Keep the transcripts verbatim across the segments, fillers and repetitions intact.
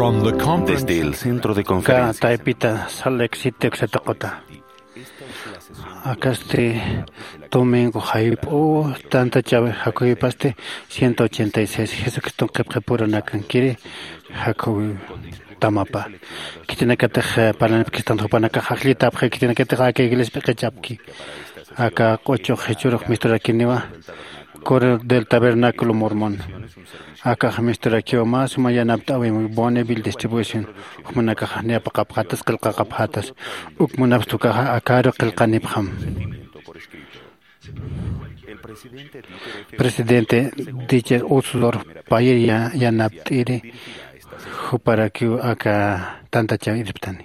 Desde el centro de conferencias. Acá este domingo Jaipo, tanta chave Jacobi Paste, ciento ochenta y seis, Jesucristo que prepara na canquiri, Jacobi Tamapa. Que tiene que te para que están topando que Jaclita, que tiene que te que iglesia pequeñapki. Acá ocho Jesús, mister Aquiniva, Coro del Tabernáculo Mormón. Acá mister Aquio más, mañana aptawe muy buena bill distribution. Humana cajania para capatas, calcapatas. Ukmunapstuka acaro calcanipham. Presidente dice Uslor Payer ya ya naptiri. Para que acá tanta chavirptani.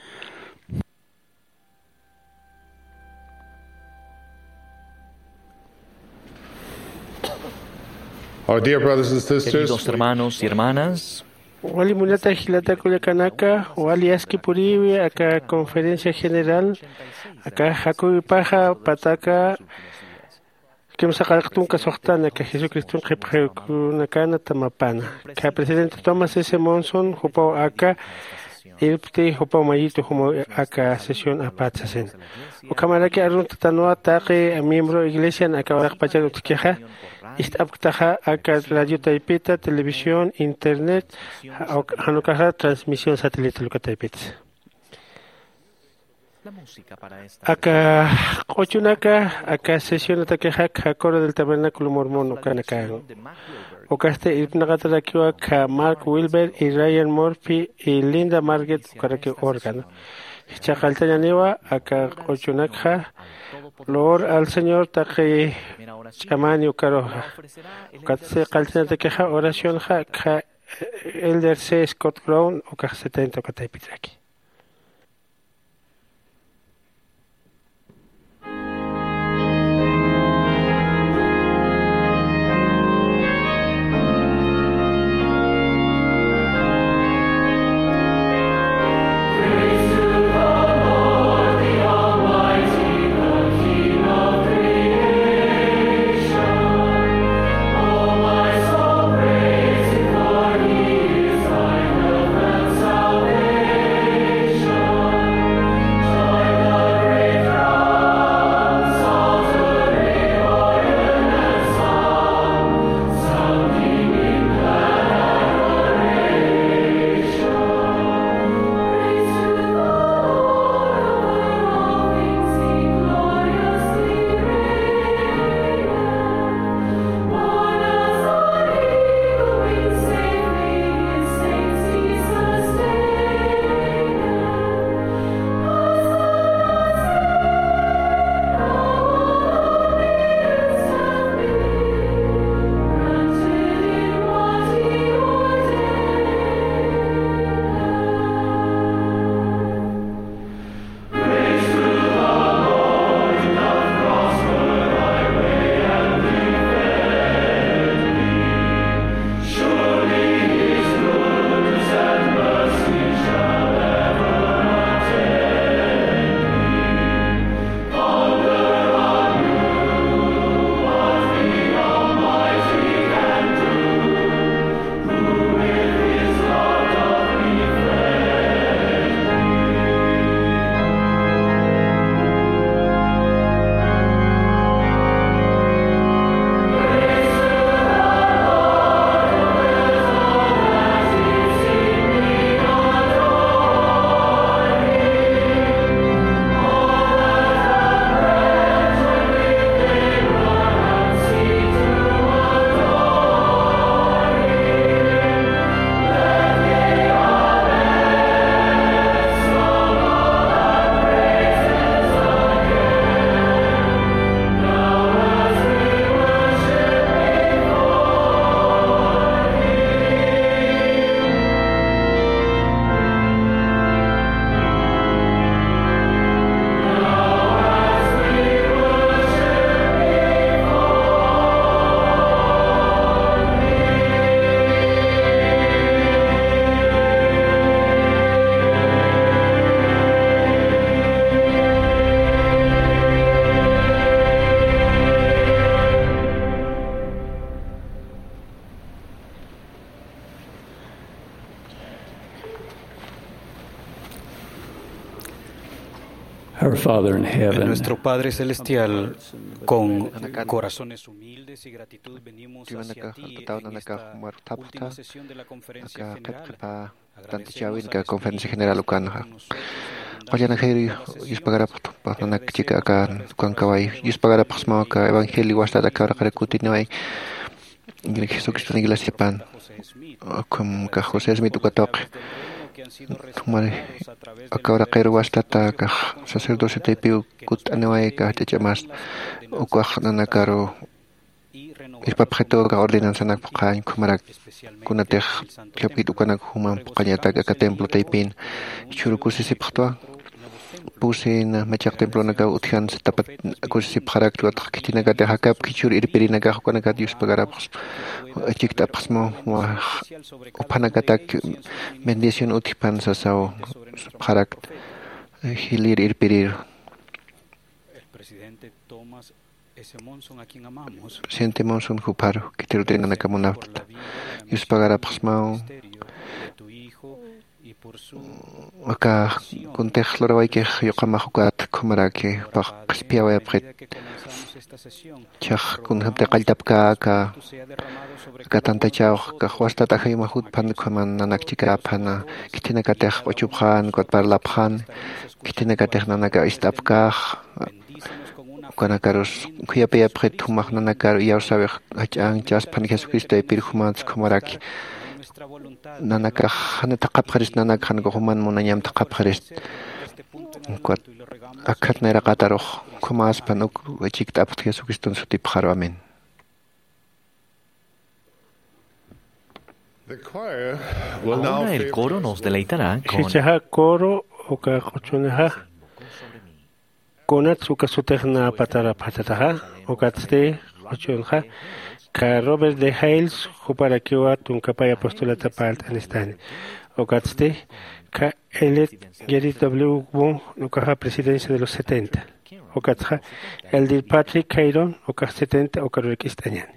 Our dear brothers and sisters, queridos hermanos y hermanas, Wali Munata Gilata Kuyakanaka, Wali Aski Puriwi, acá conferencia general, acá Jacobi Paja, Pataka, que nos sacactun Casochtana, que Jesucristo Reprecunacana Tamapana, que el presidente Thomas S. Monson, Jupao acá, Ilpti, Jupao Mayito, como acá sesión a Patsasen. O cámara que Arun Tatanoa, Taque, miembro de iglesia, acá Pachalo Tikeja. Istaptaja acá radio Taipita, televisión, internet, Hanukaja, transmisión satélite Luka Taipita. Acá, Cochunaka, acá sesión ataqueja, coro del tabernáculo mormón, Okanaka. Ocaste Ipnagata acá Mark Wilber y Ryan Murphy y Linda Margaret, Karaki órgano. Chacaltañaniwa, acá Cochunaka. Lord al Señor Taki Chamani Ukaroja. Katse Kaltina Tekeja, oración ja, ka Elder C. Scott Brown, o ka setenta Kataipitraki. Praise Our Father in heaven, nuestro Padre Celestial, con corazones humildes y gratitud venimos hacia ti en esta última sesión de la Conferencia General. Agradecemos a Conferencia General Ucana. Oye, Nageri, yus pagara panak chica acá, con caballo, yus pagara pasmaca, evangelio hasta la cara que cutinoi. Jesucristo en iglesia pan, como que José Smith ucatok. Tumare, acá quiero hasta ta que sacerdote te piu cut anuai que te llamas, o que nana caro. Es papjeto que ordenanza nak pakai kumarak kunateh klapit ukanak human pakanyata que templo taipin, churukusi sipaktua. Puse na macam templo naga utian setapat kursi parak tuat kitina gada hakap kichur irperi naga hukana gada yus pagarapos cik tak pasmo wah upana gada bendición utipan sasau parak hilir irperi siente monson huparo kitiru dengan nakamunafta yus pagarapos mau acá con texlora que yo como jugat como era que para espiar a pret chach con gente caltapka acá acá tanta chao que juasta taja y mahut pan como nanak chica pana que tiene que tener ocho pan que para la pan que tiene que tener nanak istapka con acaros que ya pea pret humah nanak ya sabe hachan jas pan Jesucristo y pirhumans como era que nanaka hana taqap kharis nanak han go human munanyam taqap kharis kuat akat nera qataroh kumas panuk wajik tap Jesucristo sutip kharo amen. Ahora el coro nos deleitará con Hichaha coro oka khochunaha konat suka suterna patara patataha okatste khochunha ka Robert de Hales para que va un capaya postulata part anestani okatste ka Elliot Gary W. Wong no caja presidencia de los setenta okatja el de Patrick Cairon oka setenta o Caroquistañani.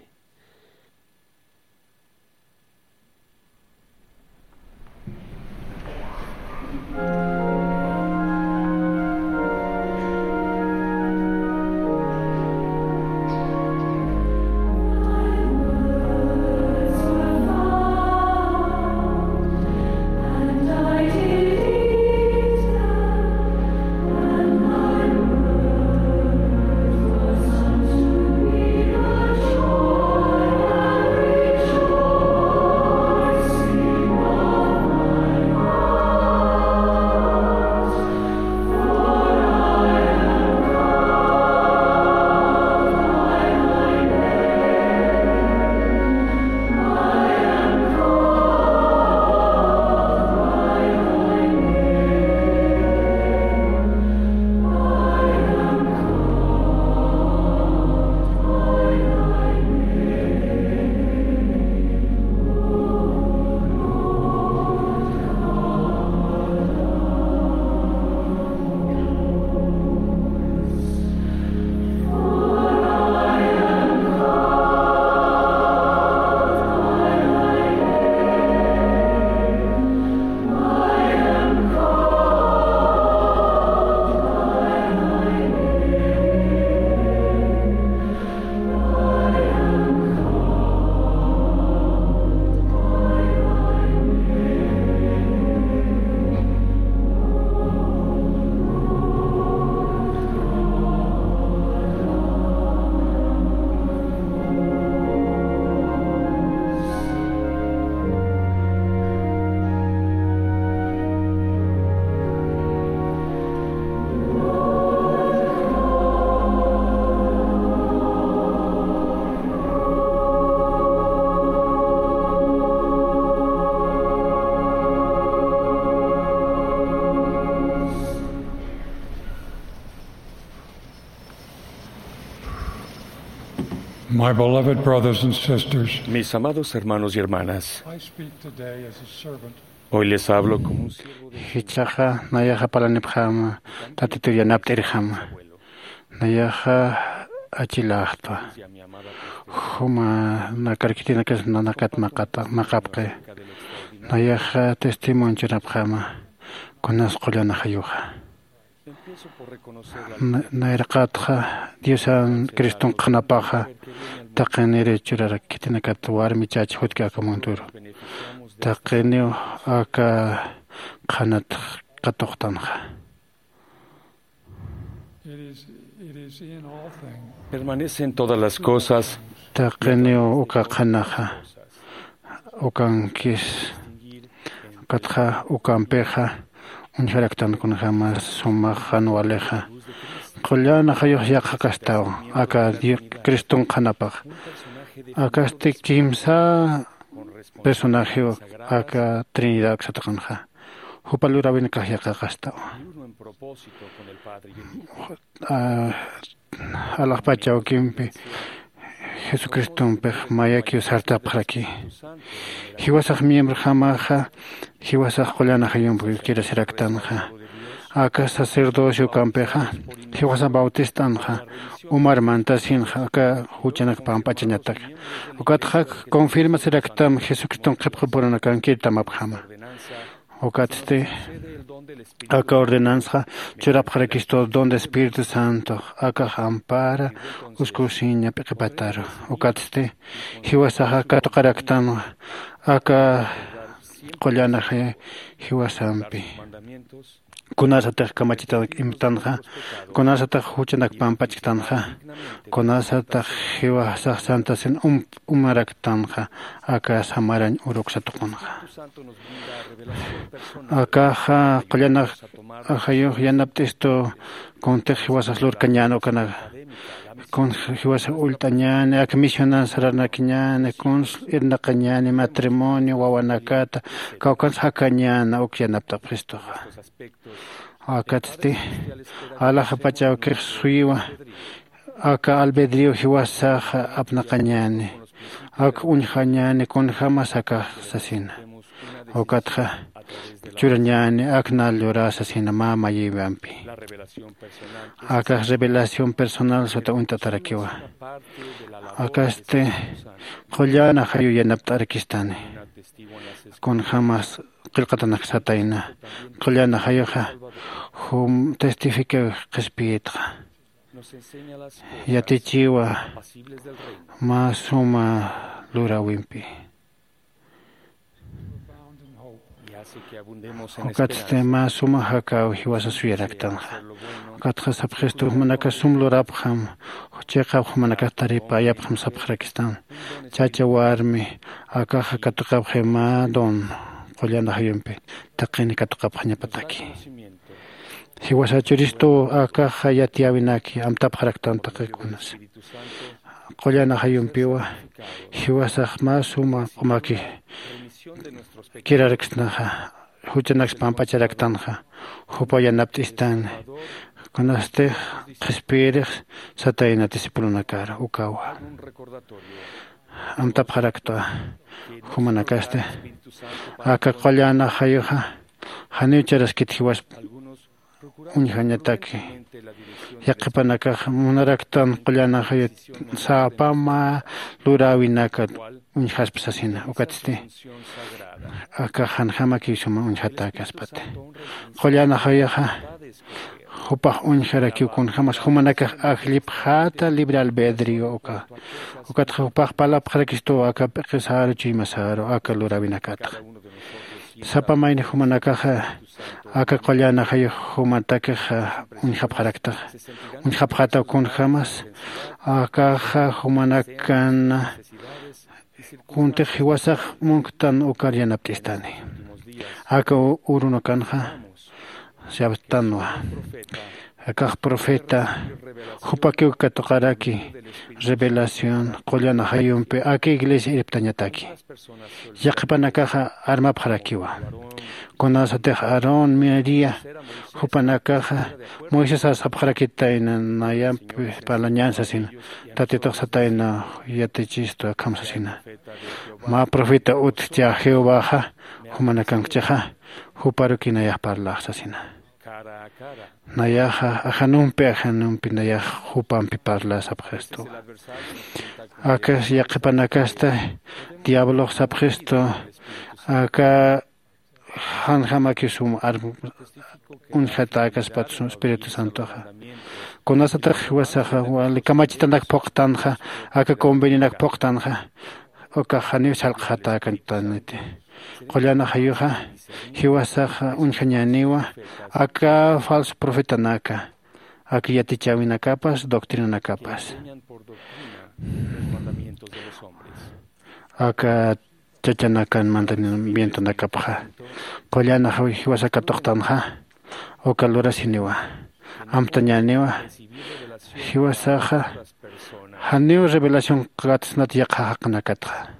My beloved brothers and sisters, Mis amados hermanos y hermanas, I speak today as a servant. hoy les hablo como un siervo Hichaha nayaha palanipjama tatituya napterjama nayaha achilahta huma nakarkitina que es nanakat makata makapke nayaha testimonio napjama konas qolyana hayuha. nairqatqa Diosan Criston qanapaqa taqiniri churara kitinakat warmi chachi hutka akamunturu taqinio aka qanat qatoqtanqa Permanece en todas las cosas. Taqinio uka qanaqa ukankis katqa ukampeqa unharaktan kunqa mas sumaq anualeqa qullana hayuq yaqa kastaw aka Criston qanapaq akaste kimsa personaje aka Trinidad sataqanqa hupalura binqa yaqa kastaw alaqpachaw kimpi Jesucristo mayaki sartapaqraki hiwasaq miembro hamaqa hiwasaq qullana hayumpi kira siraktanqa aka sacerdocio kampeqa hiwasaq bautistanqa Umar mantasinqa aka huchanak pampachañataq ukatqa confirma siraktam Jesucristo qipqipurana kankita mapqama ukaste aka ordenanza churapqarakisto donde Espíritu Santo aka ampara uskusiña piqipataro ukaste hiwasaqa katuqaraktan aka qullana hiwasampi kunasataq kamachitaq imtanqa kunasataq huchanak pampachiktanqa kunasataq hiwasaq santasin um umaraktanqa aka samaran uruksatuqunqa akaqa qullana ajayuq yanaptisto kuntiq hiwasaq lurkañano kana con hiwasaq ultañani aka misionan saranakiñani kun irnaqañani matrimonio wawanakata kawkan hakañana uk yanaptaq Cristoqa akatste alaqa pachaw kiq suyiwa aka albedrío hiwasaq apnaqañani aka unhañani kunhamas aka sasina ukatqa churañani akna llora sasina mama yibampi aka revelación personal sota untatarakiwa akaste qullana hayu yanapt'arkistani kun jamas qillqatanak satayna qullana hayuqa hum testifica qhispiyitqa yatichiwa masuma lurawimpi ukaste masuma hakaw hiwasa suyaraktanqa ukatqa sapqistu manaka sumlurapqam chayqa manaka taripa yapqam sapqrakistan chacha warmi akaqa katuqapqa ma don qullana hayumpi taqini katuqapqa ñapataki hiwasa churisto akaqa yatiyawinaki amtapqaraktantaqa kunas qullana hayumpiwa hiwasaq masuma qumaki kirariksnaqa huchanak pampacharaktanqa hupayanaptistan kunaste qhispiriq satayna disipulunakara ukawa amtapqarakta humanakaste aka qullana hayuqa hanicharaskit hiwas unhañataki yaqipanaka munaraktan qullana hayu sapama lurawinaka unhaspasasina ukatiste aka hanhamaki suma unhataka aspate qullana hayuqa hupaq unharaki kun hamas humanaka ajlipqata libre albedrío uka ukatqa hupaq palapqarakisto aka piqisaru chimasaru aka lurawinakata sapamayni humanakaqa aka qullana hayu humatakaqa unhapqarakta unhapqata kun hamas akaqa humanakana kuntiq hiwasaq munktan ukar yanaptistani aka urunakanqa Sabtanwa aka profeta hupakiw katuqaraki revelación qullana hayumpi aka iglesia iriptañataki yaqipanakaqa armapqarakiwa kunasatiq Aarón María hupanakaqa Moisés asapqarakitayna nayampi palañansasina tatituq satayna yatichisto kamsasina ma profeta utcha Jehová humanakanchaqa huparukinayaq parlaqsasina nayaja ajanumpi ajanumpi nayaj hupampi parla sabgesto akas yaqipanakasta diablo sabgesto aka han jama que sum ar un jatakas pat su Espíritu Santo ja con asa trajwasa ja wal kamachita nak poqtan ja aka convenio nak poqtan ja oka jani sal jatakan tanete qollana hayu ja hiwasa ja un janyaniwa aka falso profeta naka aka yatichawina kapas doctrina nakapas aka chachanakan mantenimiento nakapaja qollana hiwasa katoqtanja o calura siniwa amtañaniwa hiwasaja haniu revelación qatsnat yaqaqnakatja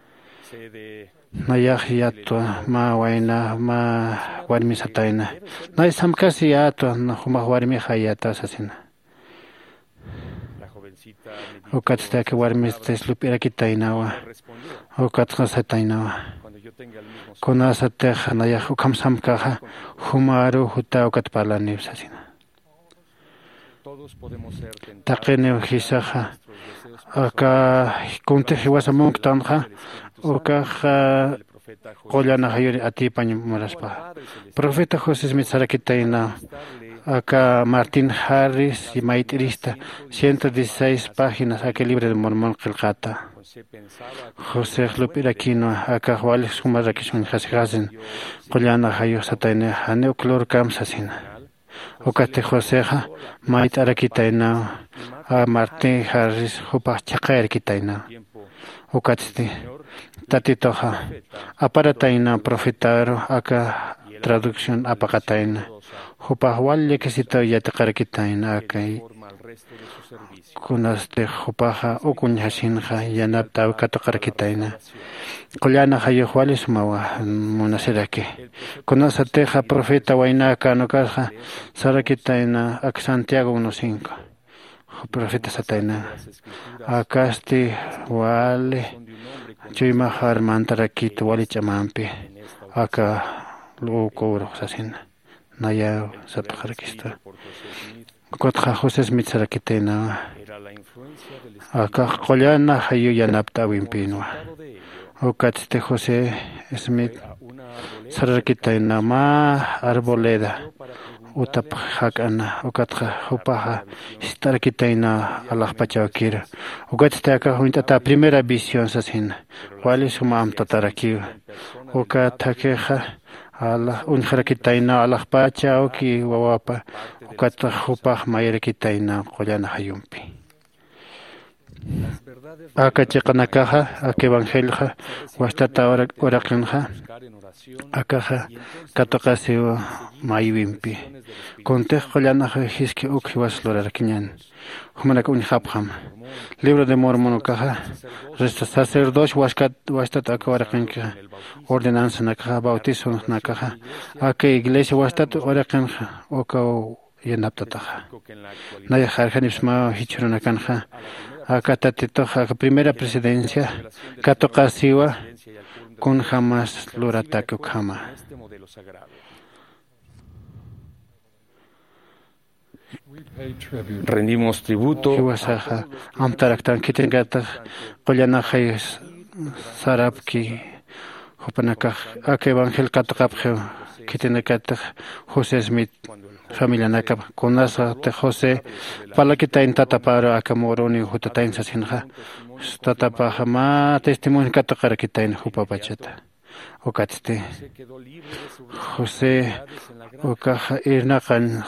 nayaq yatwa ma wayna ma warmi satayna nay samkasi yatwa na huma warmi hayata asasina o katsta que warmi teslupira kitainawa o katsa sataynawa con asa teja nayaq ukamsam kaja humaru huta o katpalani asasina taqene hisaja aka kunte hiwasa monktanja oka qollana hayuri atipañ maraspa profeta José Smith sarakitaina acá Martín Harris y Maitrista ciento dieciséis páginas aquel libro de Mormón Qilqata José Lupiraquino acá Juárez Sumarakishun Hasgazen qollana hayu satayne haneu clor kamsasina okate Joséja Mait arakitaina a Martín Harris hupa chaqair kitaina okatste tatitoja aparataina profetaro acá traducción apakataina hupa walle que sito yataqarakitaina akay kunaste hupaja ukuñhasinja yanapta kataqarakitaina qollana hayu wale sumawa munasirake kunasateja profeta wayna kanokasja sarakitaina ak Santiago uno cinco profeta satayna akaste wale Chuyma harmantarakit wali chamampi aka luko sasina naya sapakrakista kotja José Smith sarakitena aka qollana hayu yanapta wimpinwa okatste José Smith sarakitena ma arboleda utap hakana okatja hupaja starakitaina Allah pachawkira okatste aka huintata primera visión sasina wali suma amtataraki okatakha Allah unharakitaina Allah pachawki wawapa okatja hupaj mayrakitaina qollana hayumpi aka chiqanakaja aka evangelja wastata oraqinja akaja katoqasiwa maywimpi contej qollana hiski ukhi waslorarkiñan humanaka unhapjam libro de Mormón kaja sacerdote waskat wastata aka oraqinja ordenanza nakaja bautizo nakaja aka iglesia wastata oraqinja oka yanaptataja naya jarjanipsma hichurunakanja aka tatitoja aka primera presidencia katoqasiwa kun jamás loratake ukama rendimos tributo hiwasaja amtaraktan kitengata qollana hay sarapki hupanaka aka evangel kataqapje kitenekata José Smith familia naka konasa te José palakita intata para aka moroni hutatain sasinja tatapa jama testimonio kataqarakitain hupapachata okatste José okaja irnaqan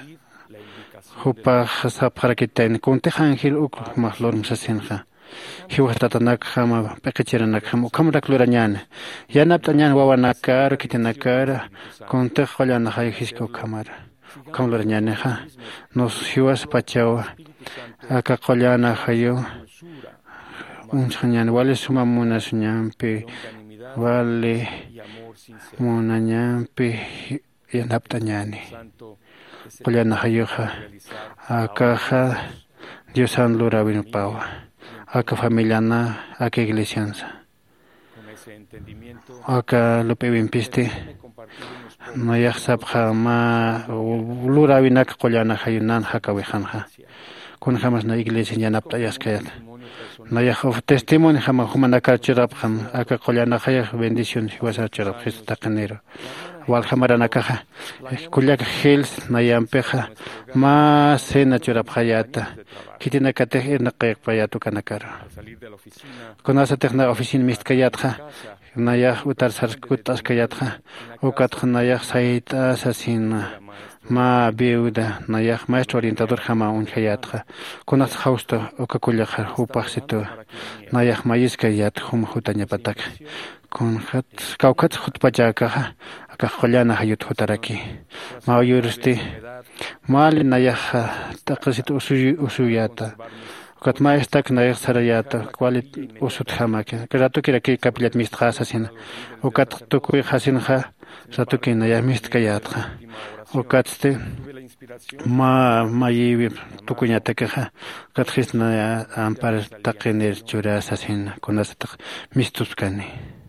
hupa sapqarakitain kunte ángel uk mahlor sasinja hiwastatanak jama peqichiranak jama ukamraklurañana yanaptañan wawanakar kitinakara kunte qollana hay hisko kamara ukamlurañaneja nos hiwas pachawa aka qollana hayo unchañan wale suma munasuñampi wale munañampi yanaptañani qollana hayoja akaja Diosan lura winpawa aka familiana aka iglesianza aka lope wimpiste nayaq sapqa ma lurawinaka qollana hayunan hakawijanja kun jamas na iglesia yanapta yaskayat nayaq testimonio jama humanaka chirapjan aka qollana hayaq bendición hiwasa chirap Jesús taqanero wal jamaranakaja kullaka hils nayampeja ma sena chirap hayata kitina katej irna qayqpayatu kanakara kunasa tejna oficina mistkayatja nayaq utar sarkutas kayatja ukatja nayaq saita asasina ma viuda nayaq maestro orientador jama unjayatja kunas jausto ukakullaja upaqsitu nayaq mayiska yat huma hutañapatak kun hat kaukat hutpachakaja aka qollana hayut hutaraki ma yuristi mal nayaq taqasit usuy usuyata kat maestak nayaq sarayata kualit usut jamake karato kiraki kapilat mistqasa sina ukat tukuy hasinja ratuki nayaq mistkayatja ukatste ma mayibi tukuñatakaja katjisna ampar taqinir churasa sina kunasataq mistuskani.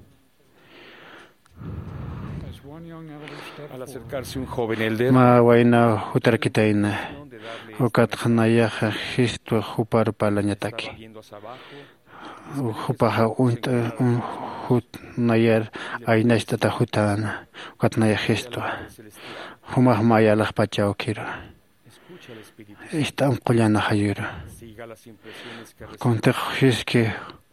Al acercarse un joven elder, ma wayna hutarkitaina ukatqa nayaq histu hupar palañataki hupaja unta un hut nayar aynashtata hutana ukat nayaq histu humaj mayalaq pachawkira istan qollana hayura konteq hiski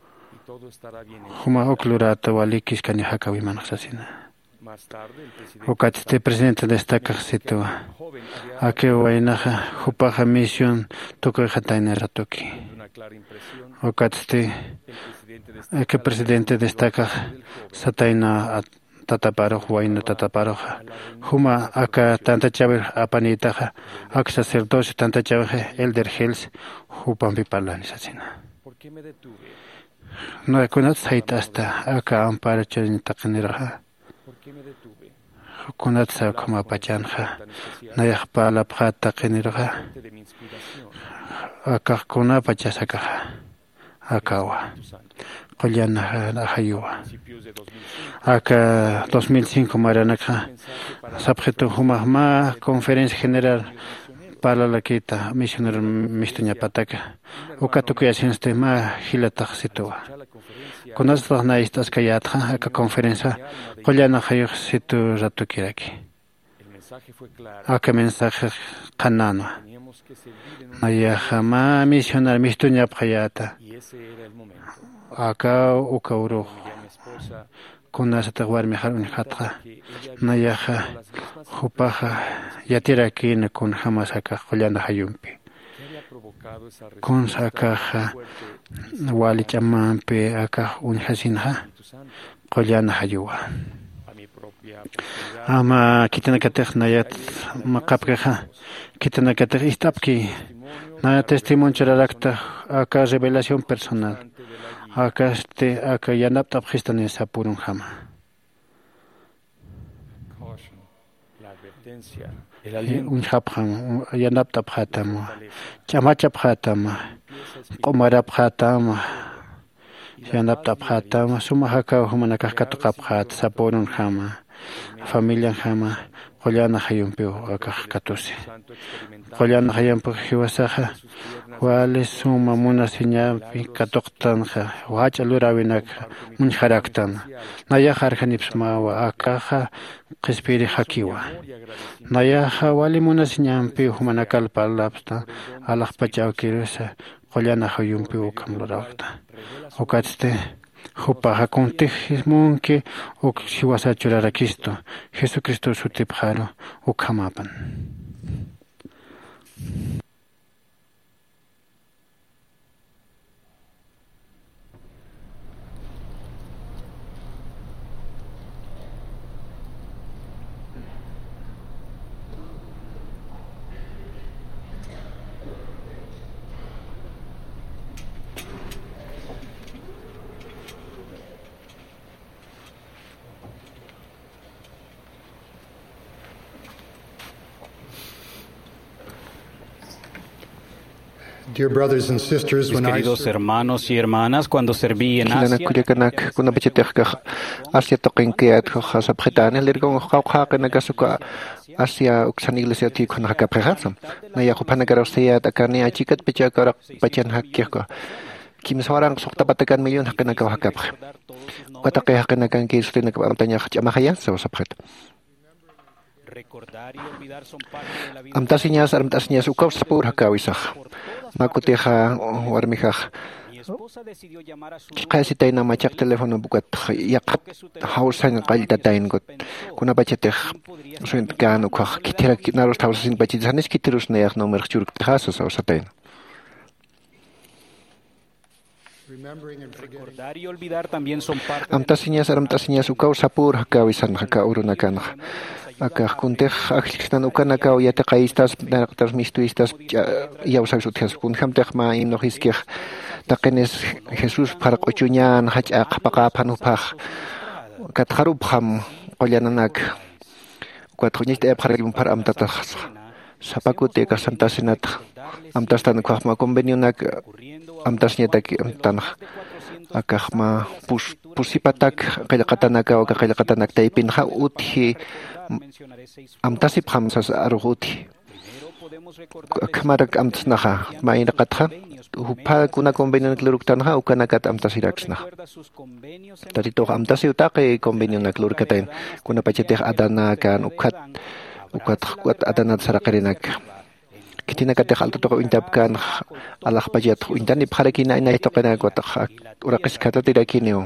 huma uklurata walikis kani hakawimanaqsasina ukatste presidente destaca situa ake waynaja hupaja misión tukuy hatayna ratuki ukatste ake presidente destaca satayna tataparuj wayna tataparuj huma aka tanta chaver apanitaja ak sacerdocio tanta chaver elder hills hupampi parlanisasina no kunat saita hasta aka ampara charin taqniraja kunatsa kuma pachanja nayaq palapqa taqinirqa akaqkuna pachasakaja akawa qollana hayuwa aka dos mil cinco maranaka subjeto humajma conferencia general para la quita misionero mistuñapataka ukatukuyasinste ma hilataq situa kunasaq na estas kayatja aka conferencia qollana hayuq situ ratukiraki aka mensaje qanano nayaq ma misionar mistuñapqayata aka ukawruq kunasaq warmi harun hatqa nayaq hupaja yatirakina kun jamas aka qollana hayumpi kun sakaja wali chamanpi aka unhasinja qollana hayuwa ama kitanakatej nayat maqapkaja kitanakatej istapki na testimonio chararakta aka revelación personal aka este aka yanapta pjistani sapurun jama un hapjam yanapta pjatama chamacha pjatama qomara pjatama yanapta pjatama sumajaka humanakaj katuqa pjat sapurun jama familia jama qollana hayumpi akaj katusi qollana hayampi hiwasaja wale suma muna siñapi katuqtanja wacha lurawinaka munjaraktan naya jarjanipsmawa akaja qispiri hakiwa naya wali muna siñampi humanakal palapsta alaq pachawkirisa qollana hayumpi ukam lurawta ukatste hupaja contejismunki uk siwasa churarakisto Jesucristo sutipjaro ukamapan. Dear brothers and sisters, Mis when I queridos hermanos y hermanas, cuando serví en Kilana Asia, kuyakanak kuna bachetekka Asia toqinkiat khasa bkhitana lirgon khawkha kana kasuka Asia uksan iglesia ti khuna hakaprehatsam na ya khupana garostia takani achikat pechakara pachan hakkirko kim swarang sokta batakan milyon hakana ka hakapre patake hakana kan kisrina ka antanya khamahayan sa sapret Amtasiñas amtasiñas ukaw sapur hakawisaj makutiha warmijaj Qasi tayna machaq teléfono bukat yaqat hausan qaltatayn got kuna bachetej suent kan ukaj kitira naros tawsin bachisanes kitirus nayaq numer churuk tjasas ausatayn recordar y olvidar también son parte Amtasiñas amtasiñas ukaw sapur hakawisan haka urunakanaj Akaj kuntej ajlixtan ukanakaw yataqaystas naraqtas mistuistas yawsaqsutjas kunhamtej ma imnojiskej taqenes Jesús paraq'uchuñan hach'aq paqapanupaj katjarupjam qollananak kuatjuñista epjarayum par amtataj sapakute ka Santa Senat amtastan kuajma convenionak amtasñatak amtanaj akajma pus pusipatak qillqatanaka o qillqatanak taypinja uthi amtasip hamsas aruguti kamarak amtsnaja mainaqatja hupa kuna convenio kluruktanja ukanakat amtasiraksna tatito amtasiutaqi convenio naklurkatain kuna pachetej adana kan ukat ukat ukat adana saraqirinak kitina katej altotoq intapkan alaj payat intani pharakina ina itoqena kuataq uraqis katatirakiniu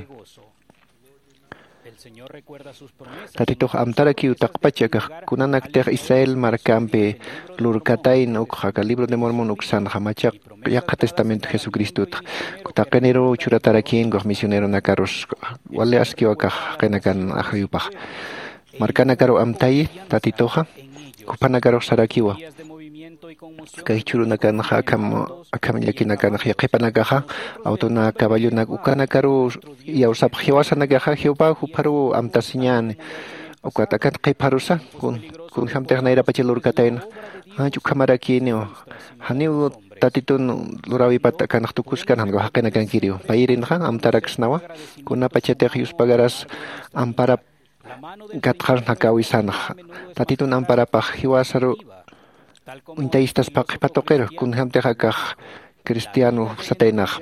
Tatito amtaraki utaqpachakaj kunanak tej Israel markampi lurkatayn ukjaqa libro de Mormón uksan jamachaq yaqa testamento Jesucristo kutaqenero churatarakin goj misionero nakaros wale askiwakaj qenakan ajayupaj markanakaro amtayi tatitoja kupanakaro sarakiwa kay churunakan akam akam yakinakan yaqipanakaja autona caballonak ukanakaru yawsap hiwasanakaja hiupa huparu amtasiñan ukatakat qiparusa kun kun hamtej naira pachilurkatayn anchu kamarakiniu haniu tatitun lurawi patakan tukuskan hango haqinakan kiriu pairin han amtaraksnawa kuna pachetej yuspagaras ampara gatjar nakawisan tatitun amparapaj hiwasaru Untaistas paqipatoqero kunhamtej akaj cristiano sataynaj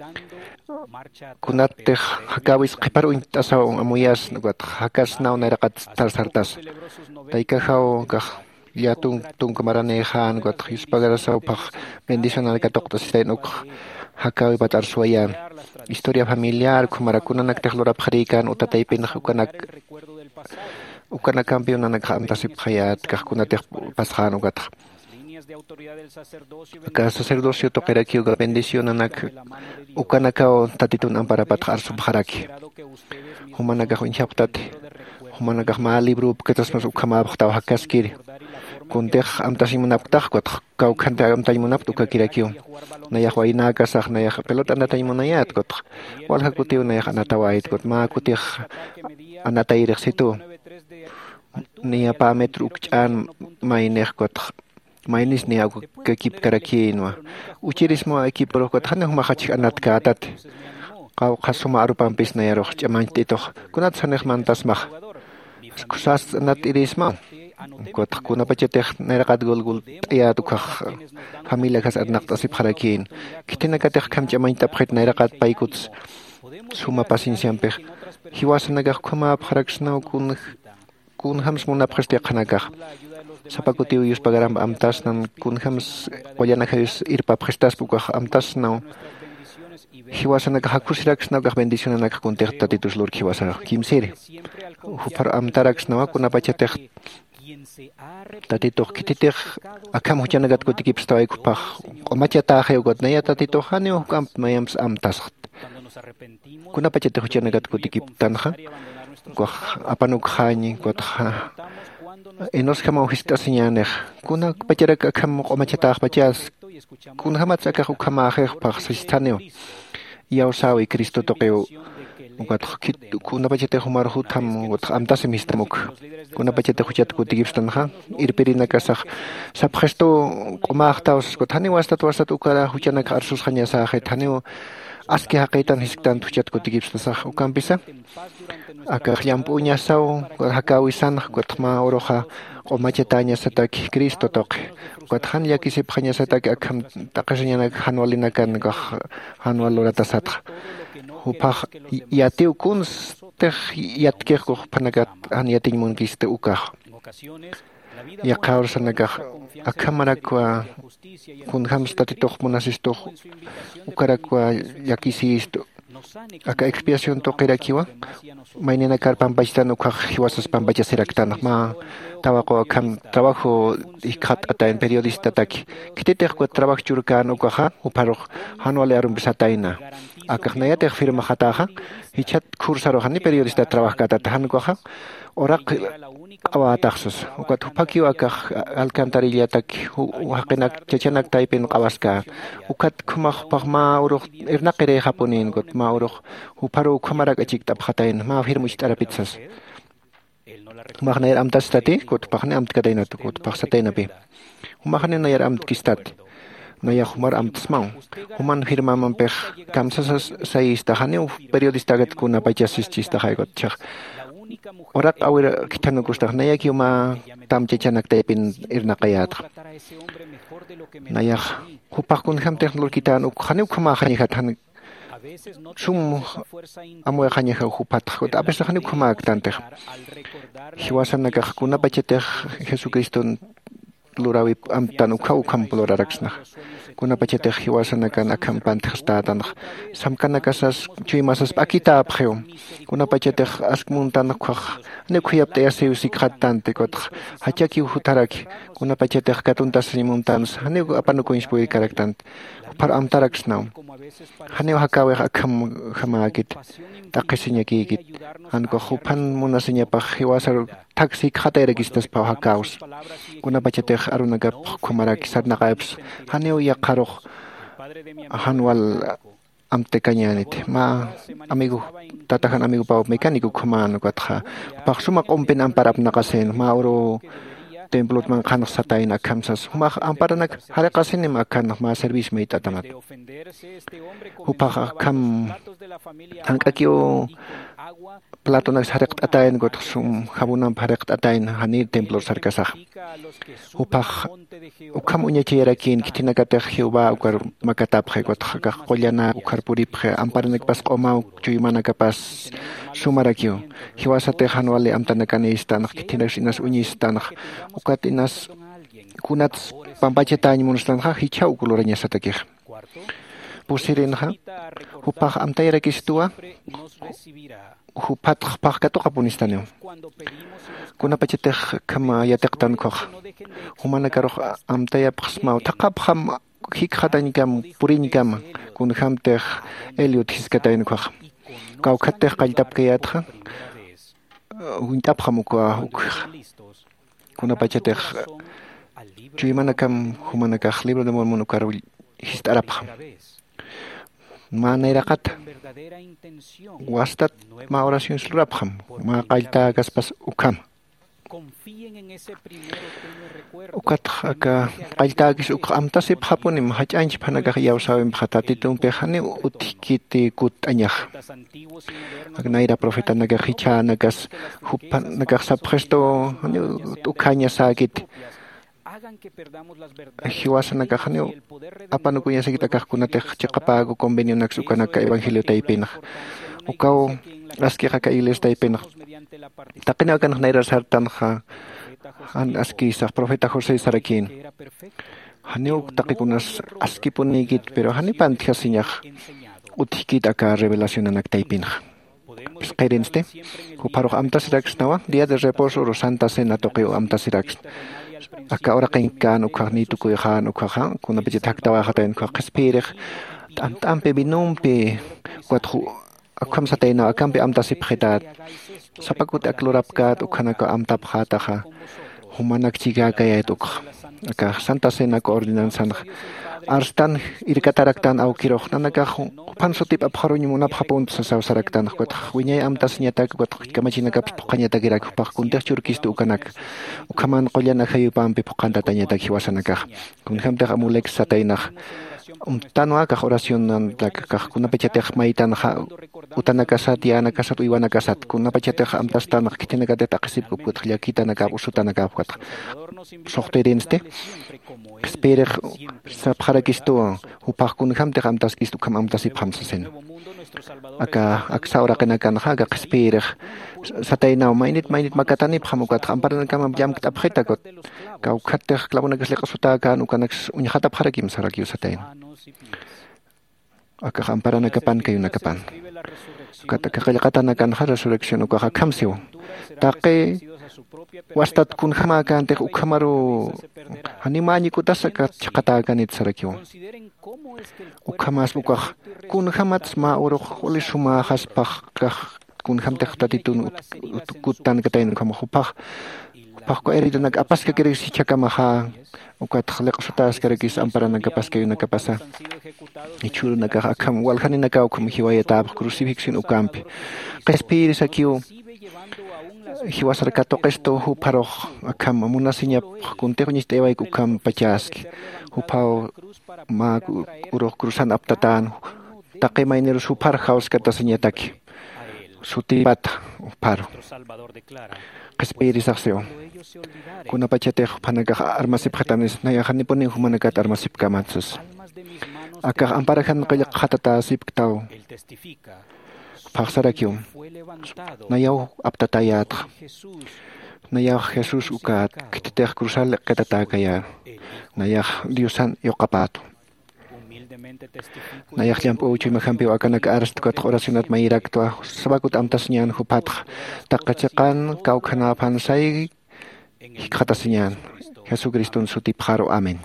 kunatej hakawis qiparu intasaw amuyas nugat hakasnaw nayraqat tarsartas taykajaw kaj yatun tunkamaranejan gat hispagarasaw paj bendición alkatoqtas taynuk hakawi patar suayan historia familiar kumarakunanak tejlorapjarikan utataypinaj ukanak ukanak campeonanak amtasip hayat kaj kunatej pasjan ugat Ka sacerdocio toqeraki uga bendición anak ukanakao tatitun amparapat arsubharaki humanakaj unchaptati humanakaj ma libro ketasmas ukamabtaw hakaskiri kuntej amtasimunaptaj kuat kaukanta amtaymunaptu kakirakiu nayaj wainaka saj nayaj pelota anataymunayat kuat walja kutiu nayaj anatawait kuat ma kutij anatayriqsitu niya pametru ukchan mainej kuat Mainis ni aku kekip karakinwa. Uchirismo ekip roh kot hanah mahachik anat katat. Kau kasuma arupampis na yaroh chamant ito. Kunat saneh mantas mah. Kusas anat irisma. Kot kuna pacheteh nerakat gol-gol ya tukah familia kas adnak tasip harakin. Kitina kateh kam chamant tapkhit nerakat paikuts. Suma pasinsiampeh. Hiwasan nagah kuma haraksnaw kun kun hams muna presti kanagah. Sapakutiu yus pagaram amtas nan kunhams qoyanajayus irpa prestas pukaj amtas naw hiwasanaka hakusiraks nawkaj bendicionanaka kuntej tatitus lur hiwasa kimsiri hupar amtaraks nawa kunapachetej tatitoj kititej akam huchanagat kutikipstawaykuspaj q'umachataqay ukotnaya tatitoj haniuj kamp mayams amtasqt kunapachetej huchanagat kutikiptanja kuaj apanukjañi kuatja Enos kama ujista señanej, kuna pacharak akam q'umachataq pachas, kuna hamatz akaj ukhamajej paj sistaneo. Yawsawi Cristo toqeu ukat kit kuna pachete humar hutam ut amtas mistamuk kuna pachete huchat kutigipstan ha irperina kasah sabgesto qomaqtaus kutani wastat wastat ukara huchana karsus khanya sa khani aski haqitan hisktan huchat kutigipstan ukampisa aka yampunya saw hakawisan kutma oroha qomachetanya satak Cristo toq kuthan yakisip khanya satak akam taqashnya hanwalina kan ka hanwalurata satq upah yatiu kuns teh yatkeh ko panagat han yating mungkiste ukah ya kaur sanagah akamara kwa kun hamstati toh munasisto ukara kwa yakisisto aka expiación toqira kiwa mañana kar pampachtan ukah hiwasas pampachasiraktan ma tabaco kam trabajo ikat ata en periodista taki kitete ko trabajo churkan ukah uparo hanwale arum bisataina akaknaya te firma khataha hichat kursaro hani periodista trabajo kata han ukah orak awa taxus ukat upaki akak alcantarilla tak haqinak chechanak taipen qawaska ukat kumah pagma uruk irnaqire japonin got ma uruk uparo kumarak achik tab khatain ma firmu istara pizzas magna yar amtas tati kot pagna amt kadaina to kot pagsataina be magna na yar amt kistat na ya humar amt smau human firma mampeh kamsas sayista hani periodista gat kuna pachasis chista haigot chak orak awir kitanu kustak naya kiuma tam chechanak taipin irna qayat naya hupak kun ham teknologi tan uk khani kuma khani khatan sum amoy khani hupat khot abes khani kuma tante hiwasan nak kuna pachete Jesucristo lurawi am tanu khau kham ploraraksna kuna pachete hiwasan kan akam pantkhsta tan samkana kasas chui masas pakita apkheu kuna pachete askmun tan khakh ne khuyap te ase usikhat tan te kot hachaki hutaraki kuna pachete katuntas rimuntan hane apanu ko inspui karaktan par amtaraksna hane hakawe akam khamagit taqisinya kigit han ko khupan munasinya pa hiwasar taxi khatera gistas pa hakaus kuna pachete arunaga khumaraki sarna qaibs hane ya qarokh hanwal amte kañanit ma amigo tatahan amigo pa mecánico khumano katha paksuma kompen amparap nakasen ma oro templot man khanak satain akamsas ma amparanak harakasen ma kan ma service me tatamat upakha kam angkakio platonak harakt atain got sum khabunam harakt atain hani templo sarkasah upakh ukam unya cherakin kitinakata khiuba ukar makatap khagot khaka qollana ukar purip kha amparanak pas qoma chuimana kapas sumarakio hiwasate hanwale amtanakane istanakh kitinaksinas unyistanakh ukatinas kunat pampachetani munustanakha hichau kuloranya satakih pusirinha upakh amtayra kistua hupat khpakh kato kapunistano kuna pachete kama yatektan khokh humana karokh amtaya phsma thaqap kham hik khatanikam purinikam kun khamte eliot hiskatayn khokh kaw khatte qaltap kayat kha untap khamuka kuna pachete chuimana kam humana ka libro de mormon karul histarap kham manera kat wastat ma oración slurapkham ma qalta kaspas ukam ukat ka qalta kis uk amtasip haponim hachanch phanaga yawsawim khatatitum pehane utkiti kut anyakh agnaira profeta naga khicha nagas hupan naga sabkhesto ukanya sakit hiwasana kahanyo apano kunya sakita kahkunate chaqapago convenio naksukana ka evangelio taipena ukaw aski ka iles taipena taqina kan naira sartan kha an aski sa profeta José Sarakin hanyo taqikunas aski punigit pero hani panthiasinyakh uthikit aka revelación anak taipena Esquerenste uparo amtas raksnawa dia de reposo ro santa cena toqeo amtas raks aka ora qinkan ukharnitu ku khan ukha kuna bije taktawa khatayn ku qespirikh tam tampe binumpe kwathu akham satayna akampe amtasip khitat sapakut aklorapkat ukhana ka amtap khata kha humanak chiga kayat uk aka santa cena ko ordinansan arstan irkataraktan awkiroj nanakaj pansutip apjaruñi munapjapun sasasaraktan kwat wiñay amtas ñatak kwat kamachinakap puqañatakirak paq kuntej churkistu ukanak ukaman qollana hayupampi puqantata ñatak hiwasanakaj kunhamtej amulek sataynaj umtanuakaj oración nantakaj kunapachatej maytanaj utanakasat yanakasat uywanakasat kunapachatej amtastanaj kitinakatej taqsipku kwat llakitanakap usutanakap kwat soqterinste Esperej sapjarakisto upaq kunhamtej amtaskistu kam amtasip hamsasen aka aksaura kenakan haga esperej sataynaw mainit mainit makatanip hamukat amparan kam jam tapjetakot kau khatej klabunakas leqasutakan ukanak uñhata pjarakim sarakiu satayn aka amparan kapan kayuna kapan kata kaqallaqatanakan ha resurrección ukaja kamsiu taqe wastat kun hamakan te ukamaru animani kutasaka chaqatakanit sarakiu ukamas ukaj kun hamats ma oro olisuma haspaq kun hamte tatitun kutan katayn kama hupaq paq ko eridanak apaska kere si chakamaha ukat khleq sutas kere kis amparan kapaska yuna kapasa ichuru naka akam walkhani naka ukum hiwaya tab crucifixion ukampi qespiri sakiu hiwasar katok esto huparoj akam munasinya kuntejo nisteway ukam pachaski hupao ma uroj cruzan aptatan taqe mainero supar haus katasinya taki sutipat uparo qespiri sakseo kuna pachatej phanaka armasip khatanes nayahani ponin humanakat armasip kamatsus akaj amparajan qillaq khatata sipktaw Paxarakium, nayaw aptatayat, nayaw Jesús ukat, kititej cruzal katatakaya, nayaw Diosan yokapato. Nayaw liamp uchu mahampi wakanak arst kat oracionat mayraktua, sabakut amtas niyan hupatj, takachakan kaukanapan say hikatas niyan, Jesucristun sutipjaro, amen.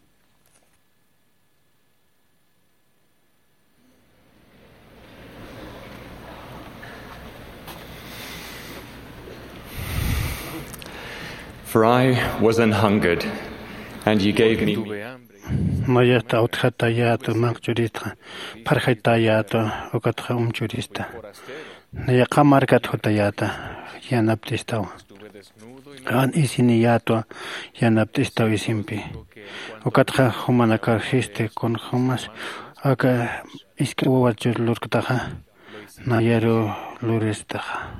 For I was an hungered, and you gave me. Maya tauthatayat makjurista, parhatayat okatha umjurista. Naya kamarkat hotayata, yanaptistao. An isiniyato, yanaptistao isimpi. Okatha humanakarhiste con humas, aka iskawachur lurktaha, nayaro lurestaha.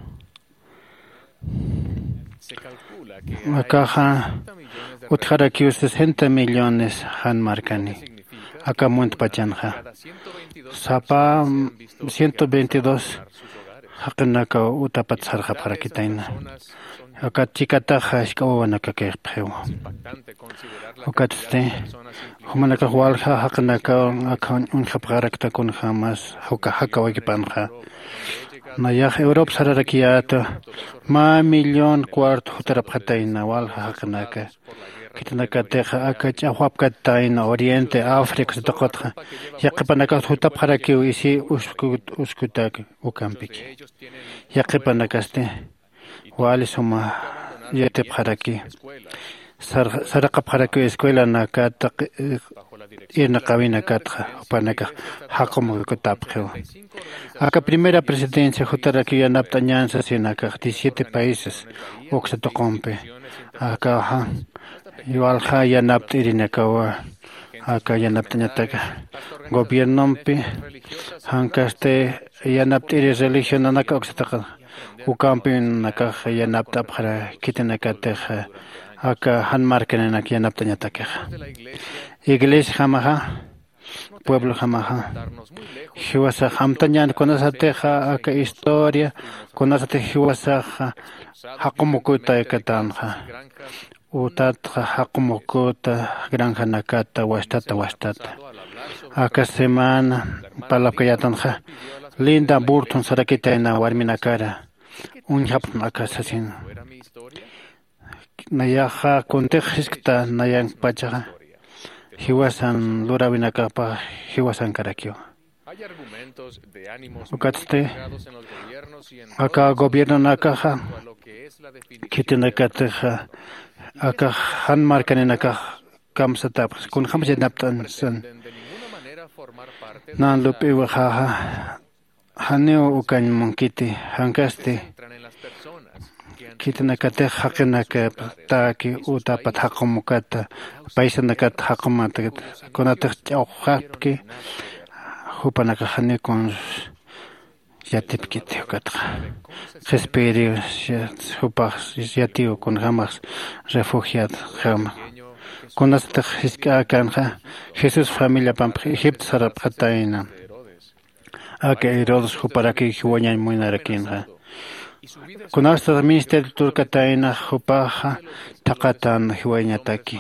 Acá utjarakiu sesenta millones han marcani. Acá muent pachanja. Sapa ciento veintidós hakanaka utapatsarja para kitaina. Acá chikataja iskawanaka kepeu. Acá este humanaka walja hakanaka akan unjaparakta kun jamas haka haka wakipanja. Nayah Europa sararakiata ma millón cuarto hutarapjataina walja hakanaka kitanaka teja akach ahuapkataina oriente África sitaqotja yaqipanaka hutapjarakiu isi uskut uskutak ukampiki yaqipanakaste wali suma yatepjaraki saraqapjaraki escuela nakata irna cabina katja panaka hakomo kotapjeo. Acá primera presidencia jutaraki yanaptañanza sinaka diecisiete países oxatocompe. Acá ha igualja yanapt irinakawa acá yanaptañataka gobiernompi hankaste yanapt iri religión naka oxataka ukampi naka yanaptapjara kitinakateja acá hanmarkenenak yanaptañataka. Iglesia jamaja, pueblo jamaja. Hiwasa hamtañan conoceteja aka historia, conocete hiwasa hakumukuta ekatanja. Utatja hakumukuta granja nakata wastata wastata. Aka semana palapkayatanja. Linda burton sarakitaina warminakara. Unhap aka sasin. Nayaja contexta nayang pachaja. Hiwasan lurawinakapa hiwasan karakio. Ukaste acá gobierno nakaja kitinakateja acá han marcan en acá kamsatapos kun jamás yanaptan san nan lupi wajaja haneo ukan monkiti hankaste kitanakate hakinaka taki uta pathakomukata paisanakat hakomata konata chauhapki hupanaka hane kon yatipkite ukatra respire hupas yatio con jamás refugiado jamás con hasta kanja Jesús familia pamp Egipto sarapataina ake Herodes huparaki huaña muinarakinga con hasta ministerio turkataina hupaja takatan huañataki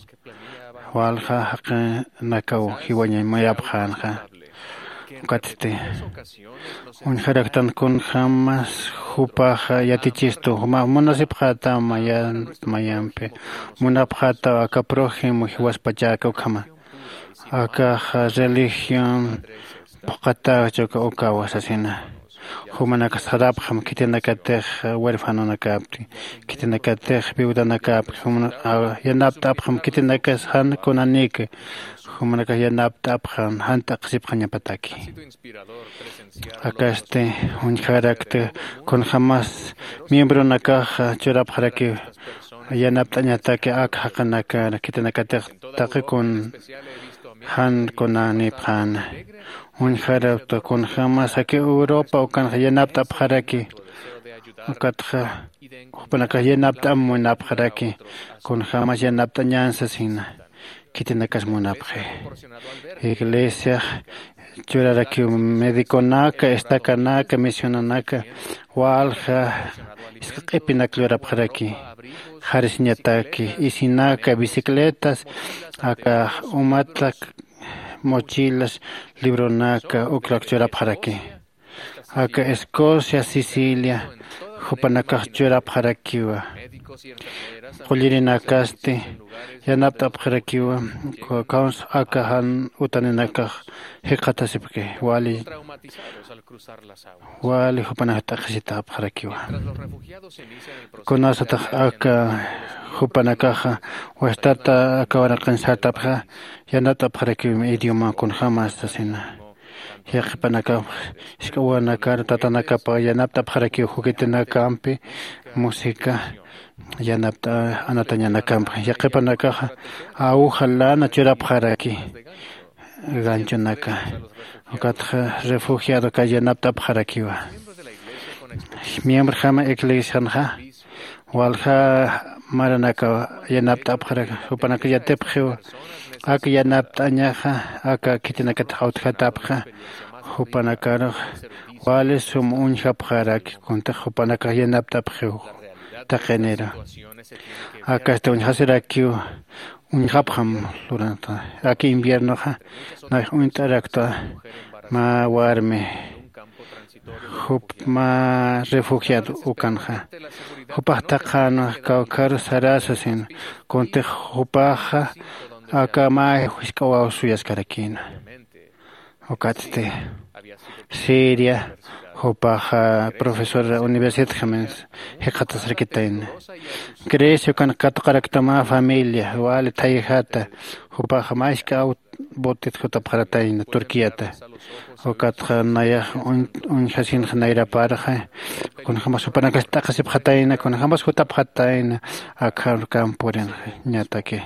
walja haqa nakau huaña mayabjanja Katite un jaraktan con jamás hupaja yatichisto huma monasipjata mayan mayampe munapjata aka prójimo hiwaspachaka ukama aka religión paqata choka ukawas asina humanaka sarapjam kitinakatej huérfano nakapti kitinakatej viuda nakapti yanaptapjam kitinakas han konanik humanaka yanaptapjam hanta qsipjaña pataki acá este un carácter con jamás miembro nakaja churapjaraki yanaptañataki akhakanaka kitinakatej taki con han konani pjan un carácter con jamás aquí Europa o kan yanaptapjaraki ukatja hupanaka yanaptam munapjaraki con jamás yanaptañansa sina kitinakas munapje iglesia churaraki médico naka estaca naka misionanaka walja isqipinaka churapjaraki jarisñataki isinaka bicicletas aka umatak mochilas libronaka uklak churapjaraki aka Escocia Sicilia hupanaka churapjarakiwa Qulirinakaste yanaptapjarakiwa kaus akahan utaninaka hiqatasipke wali wali hupanahataxitapjarakiwa kunasata aka hupanakaja wastata akawaraqansatapja yanaptapjarakiwa idioma kun jamás tasina Yaqpanaka iskawanaka tatanaka yanaptapjarakiwa juguetenakampi música yanapta anatañanakampa yaqipanaka agujalana churapjaraki ganchonaka ukatja refugiado ka yanaptapjarakiwa miembro jama eclesianja walja maranaka yanaptapjaraki upanaka yatepjewa aka yanaptañaja aka kitinakata hautjatapja upanakaro wale sum unjapjaraki kunta upanaka yanaptapjewa takenera acá está un haserakiu un japjam durante aquí invierno ja no hay un interactua ma warme hup ma refugiado ukanja hupajtakano kaukar sarasasin conte hupaja acá ma huiskawa suyas karakina okaste Siria Hupaja profesor universidad jamás hekata cerquitain Grecia kan katqaraktama familia wale tayhata hupaja maiska botit hutapjaratain Turquiyata ukatja naya un hasin naira paraja kun jamás upanakas taqasipjataina kun jamás hutapjataina akar kampuren ñatake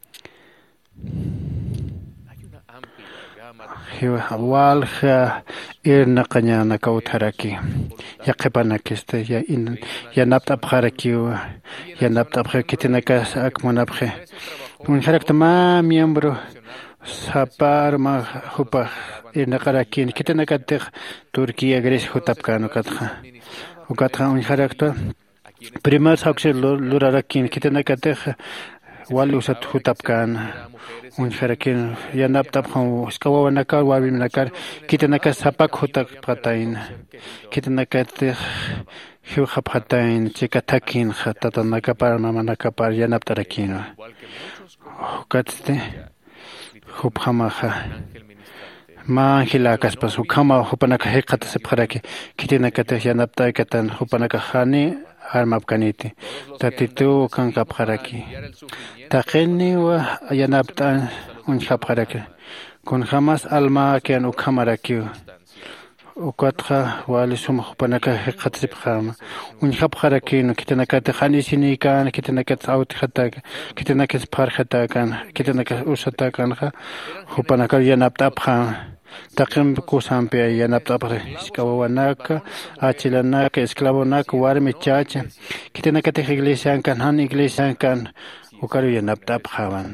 walja irna qañana kautharaki yaqipanakiste ya in yanaptapjaraki yanaptapjakitinaka akmonapje un jaraktama miembro sapar ma hupa irna qarakin kitinaka teg Turquía Grecia hutapkano katja ukatja un jarakta primer saxe lurarakin kitinaka teg walusat hutapkan un jarakin yanaptapjan skawawanakar wabimnakar kitinaka sapak hutapkatain kitinaka teg hiujapjatain chikatakin tatanaka para mamanaka para yanaptarakin ukatste hupjamaja Mangilakas pas hukama hupanaka hiqata sepjaraki kitinaka teg yanaptaykatan hupanaka hani armapkaniti tatitu kankapharaki taqilni wa yanapta unchapharaki kun jamás alma que no camaraki ukatra wali sum khupanaka hiqatsipkhama unchapharaki no kitanakata khanisini kan kitanakata out khata kitanakata parkhata kan kitanakata usata kan khupanaka yanapta phama taqim kusampe yanapta phare skawanaka achilanaka esclavonaka warmi chacha kitanakata iglesia kan han iglesia kan ukaru yanapta phawan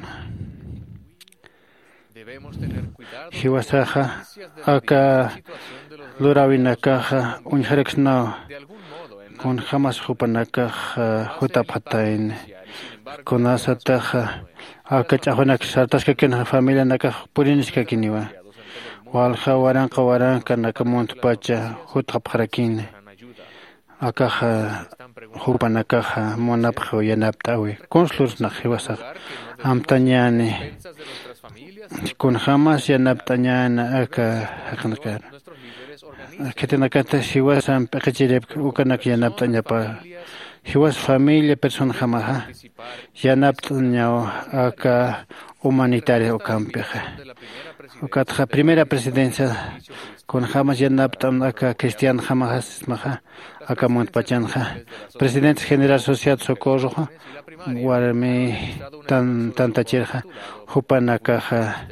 Hiwasaja acá Lurawinakaja unjarexna con jamás jupanakaja jutapataine con asataja acá chajonak sartas que ken familia naka purinisca kiniwa walja waranka waranka nakamont pacha jutaparakin acá jupanakaja monapjo yanaptawi conslurs na hiwasaja amtañane con jamás yanaptañana acá hakanakar kitanakata hiwasan peqechirep ukanak yanaptañapa hiwas familia persona jamaja yanaptañao acá humanitaria ukampeja ukatja primera presidencia con jamás yanaptam acá cristian jamajas maja acá montpachanja presidente general social socorro warmi tan tanta cherja hupanakaja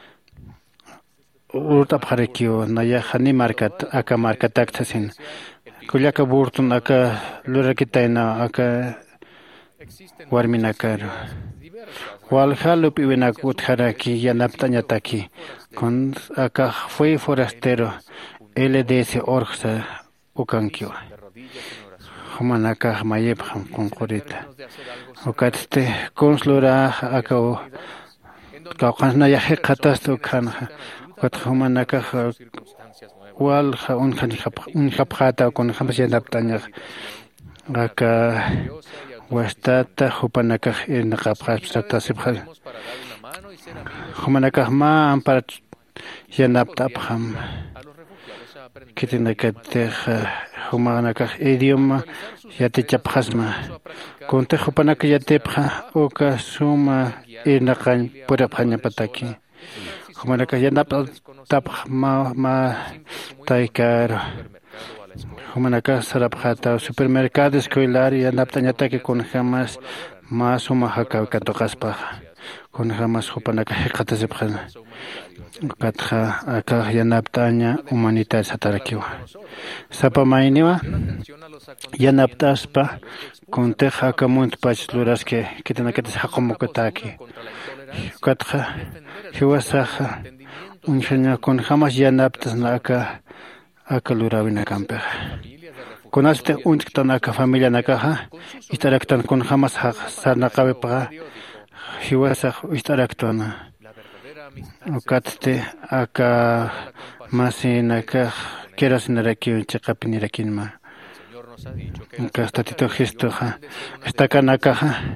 urta pharekio naya hani markat aka markatak thasin kulyaka burtun aka lurakitaina aka warminakar wal halup iwenak utharaki yanaptañataki con aka fue forastero L D S orgsa ukankio humanaka mayep con corita okaste conslora aka kauqasna yahe qatastu khanha Kat humanaka wal un un khapkhata con khamas yanaptaña aka wastata hupanaka en khapkhata sibkhal humanaka ma ampar yanapta pham kitinaka te humanaka idioma yate chapkhasma konte hupanaka yate pha oka suma inaqan pura phanya pataki Humanaka yanapta tap ma ma taikar Humanaka sarapjata supermercado escolar yanaptañataki con jamás más umahaka katokaspa con jamás hupanaka hiqata sepjan katja aka yanaptaña humanitaria satarakiwa sapamainiwa yanaptaspa con teja kamunt pachluraske kitanakatis haqomokotaki katja hiwasaja unchanya con jamás yanaptas naka aka lurawina kampe con este unchtanaka familia nakaja itaraktan con jamás sarnaqabepa hiwasaj istaraktana ukatte aka masinaka kerasinaraki chaqapinirakinma Castatito gesto ja esta canaka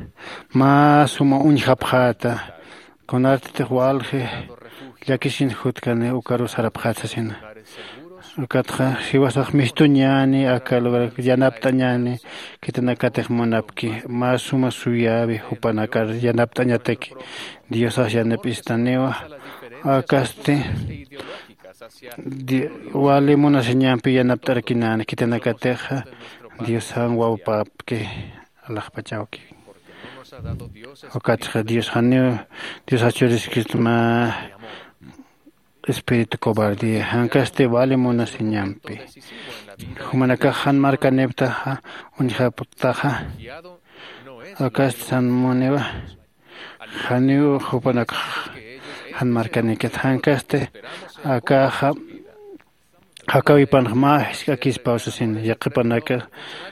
más suma unjapjata con arte walje ya que sin jutkane ukaru sarapjatsin ukatja hiwasaj mistuñani aka lugar yanaptañani kitanakatej monapki más suma suyabi upanakar yanaptañateki diosas yanapistanewa akaste wali mona señampi yanaptarkinani kitanakateja Dios san waupa que Allah pachauki okatja Dios hanio Dios achoris kristma espíritu cobarde hankaste vale mona señampi humanaka han marca nepta unja putaja okast san moneva hanio hupanak han marca niket hankaste akaja Hakawi panhma skakis pausasin yaqipanaka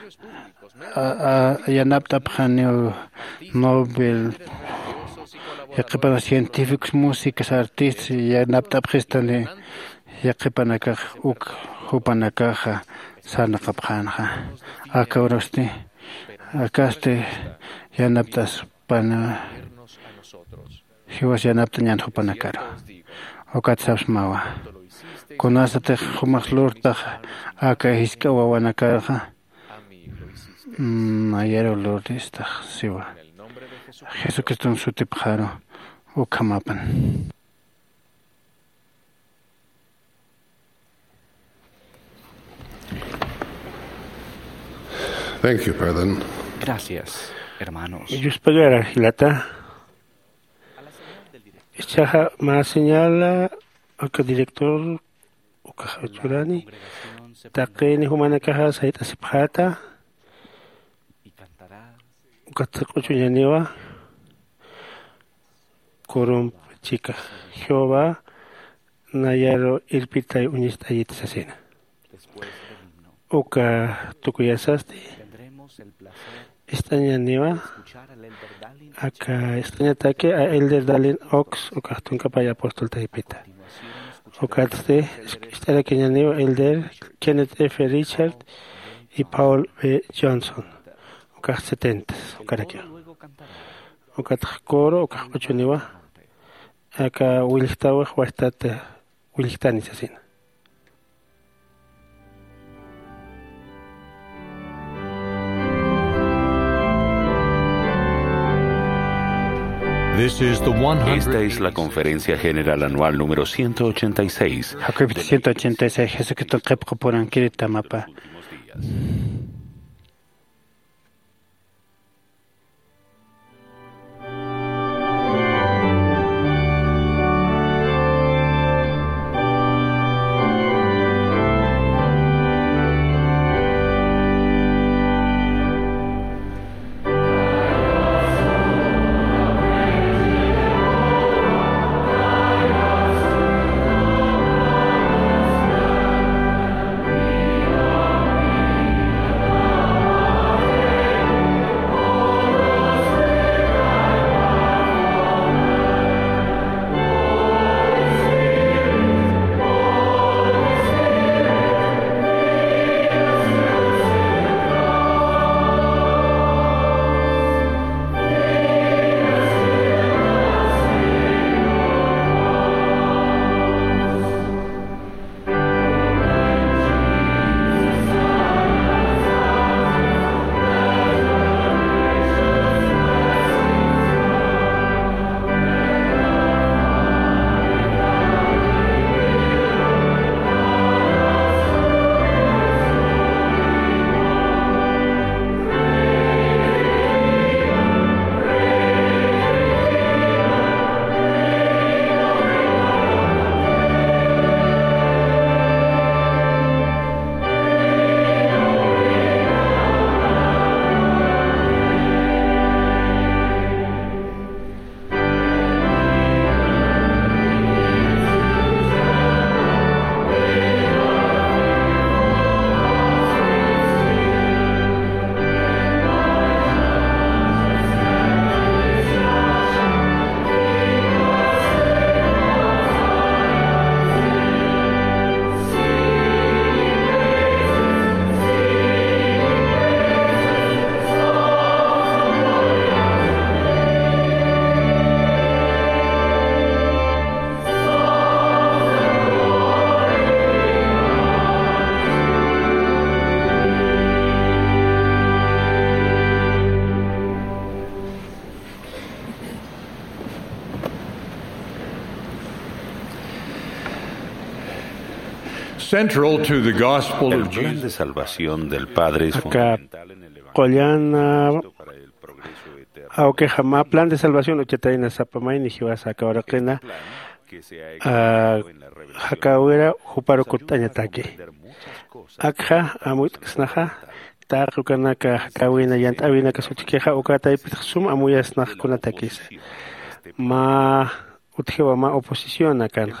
yanapta phanio Nobel yaqipana científicos músicos artistas yanapta phistane yaqipanaka uk hupanaka sanqa phanja akawrosti akaste yanaptas pana hiwas yanapta nyan hupanakaro okatsapsmawa Conásate jumaxlurta aka hiska wawanakaja Mayero Lourdes Siwa. Jesucristo en su tipjaro. Ukamapan. Thank you, brethren. Gracias, hermanos. Ellos pagaran, Gilata. Chaja más señala a que director o caja churani. Taque ni humana caja saita sipjata. Ukatsako ñaniwa. Korum chica. Jehová. Nayaro irpitay unistayit sasena. Uka tukuyasaste. Estaña niwa. Acá estaña taque a Elder Dalin Ox o cartun capaya apóstol taipeta. O catste estará que niwa Elder Kenneth F. Richard y Paul B. Johnson. O cat setenta. O caraquio. O cat coro o cat ocho niwa. Acá Willistawa huastate Willistanis así. Esta es la Conferencia General Anual número ciento ochenta y seis. ciento ochenta y seis. Jesucristo Kepko Puran Kiritamapa. Central to the gospel el plan de salvación del Padre es fundamental en el Evangelio aunque jamás plan de salvación ochetaina sapamay ni jiwasa ahora plena a hakawera huparo kutaña take akha amut snaha tarukanaka hakawina yant awina kasuchikeja ukata ipsum amuyas nach kunatakis ma utjewa ma oposición acá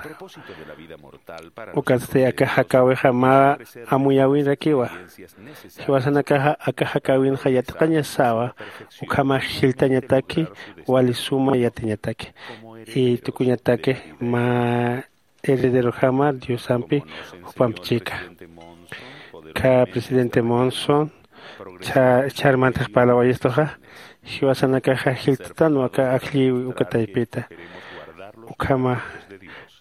ukaste acá hakaweja ma amuyawin rakiwa jiwasan acá acá hakawin hayatqaña sawa ukama hiltañataki walisuma yatiñataki y tukuñataki ma heredero jama Dios ampi upampichica ka presidente Monson cha charmantaj palawayestoja jiwasan acá hiltano acá akli ukataipita Ukama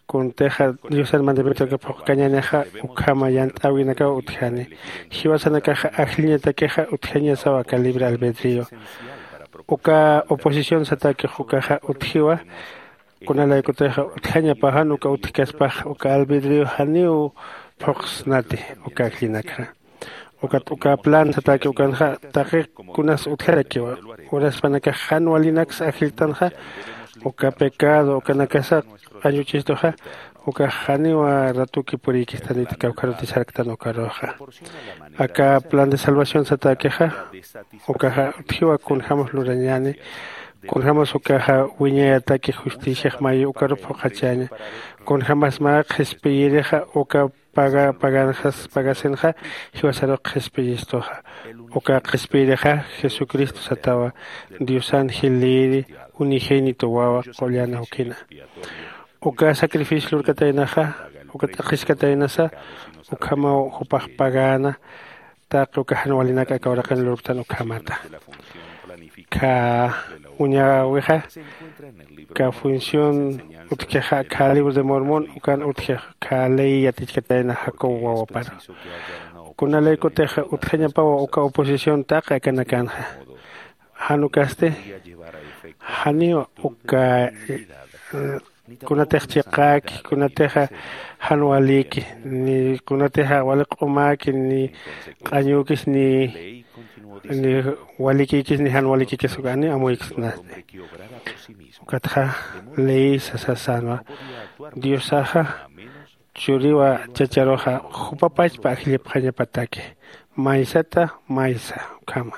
con teja Dios el mandamiento que por cañaneja ukama yant awinaka utjani hiwasana caja ajliñeta queja utjania sawa libre albedrío uka oposición sata que jucaja utjiwa con la ecoteja utjania pajan uka utkaspaj uka albedrío haniu proxnate uka ajlinakra uka uka plan sata que ukanja taje kunas utjara que horas panaka hanwalinax ajiltanja uka pecado uka nakasa ayuchistoja uka haniwa ratuki puriki stanita kaukaruti sarktano karoja acá plan de salvación sata queja uka tiwa kun hamos lurañani kun hamos uka wiña ataque justicia mayo uka ropo hachani kun hamas ma xpeyereja uka paga paganjas pagasenja hiwasaro xpeyistoja uka xpeyereja Jesucristo satawa Dios ángel unigénito wawa qollana ukina uka sacrificio lurkatainaja uka taqiscatainasa ukama hupaj pagana taq uka hanwalinaka kawrakan lurtan ukamata ka uñaweja ka función utkeja ka libro de Mormón ukan utkeja ka ley atichkataina hako wawa para kuna ley koteja utkeña pawa uka oposición taqa kanakanja hanukaste hanio uka kuna techchiqaki kuna teja hanwaliki ni kuna teja waliqumaki ni qañukis ni ni walikikis ni hanwalikikis ugani amuixnasne ukatja ley sasasanwa diosaja churiwa chacharoja hupapachpa ajlipqaña patake maisata maisa kama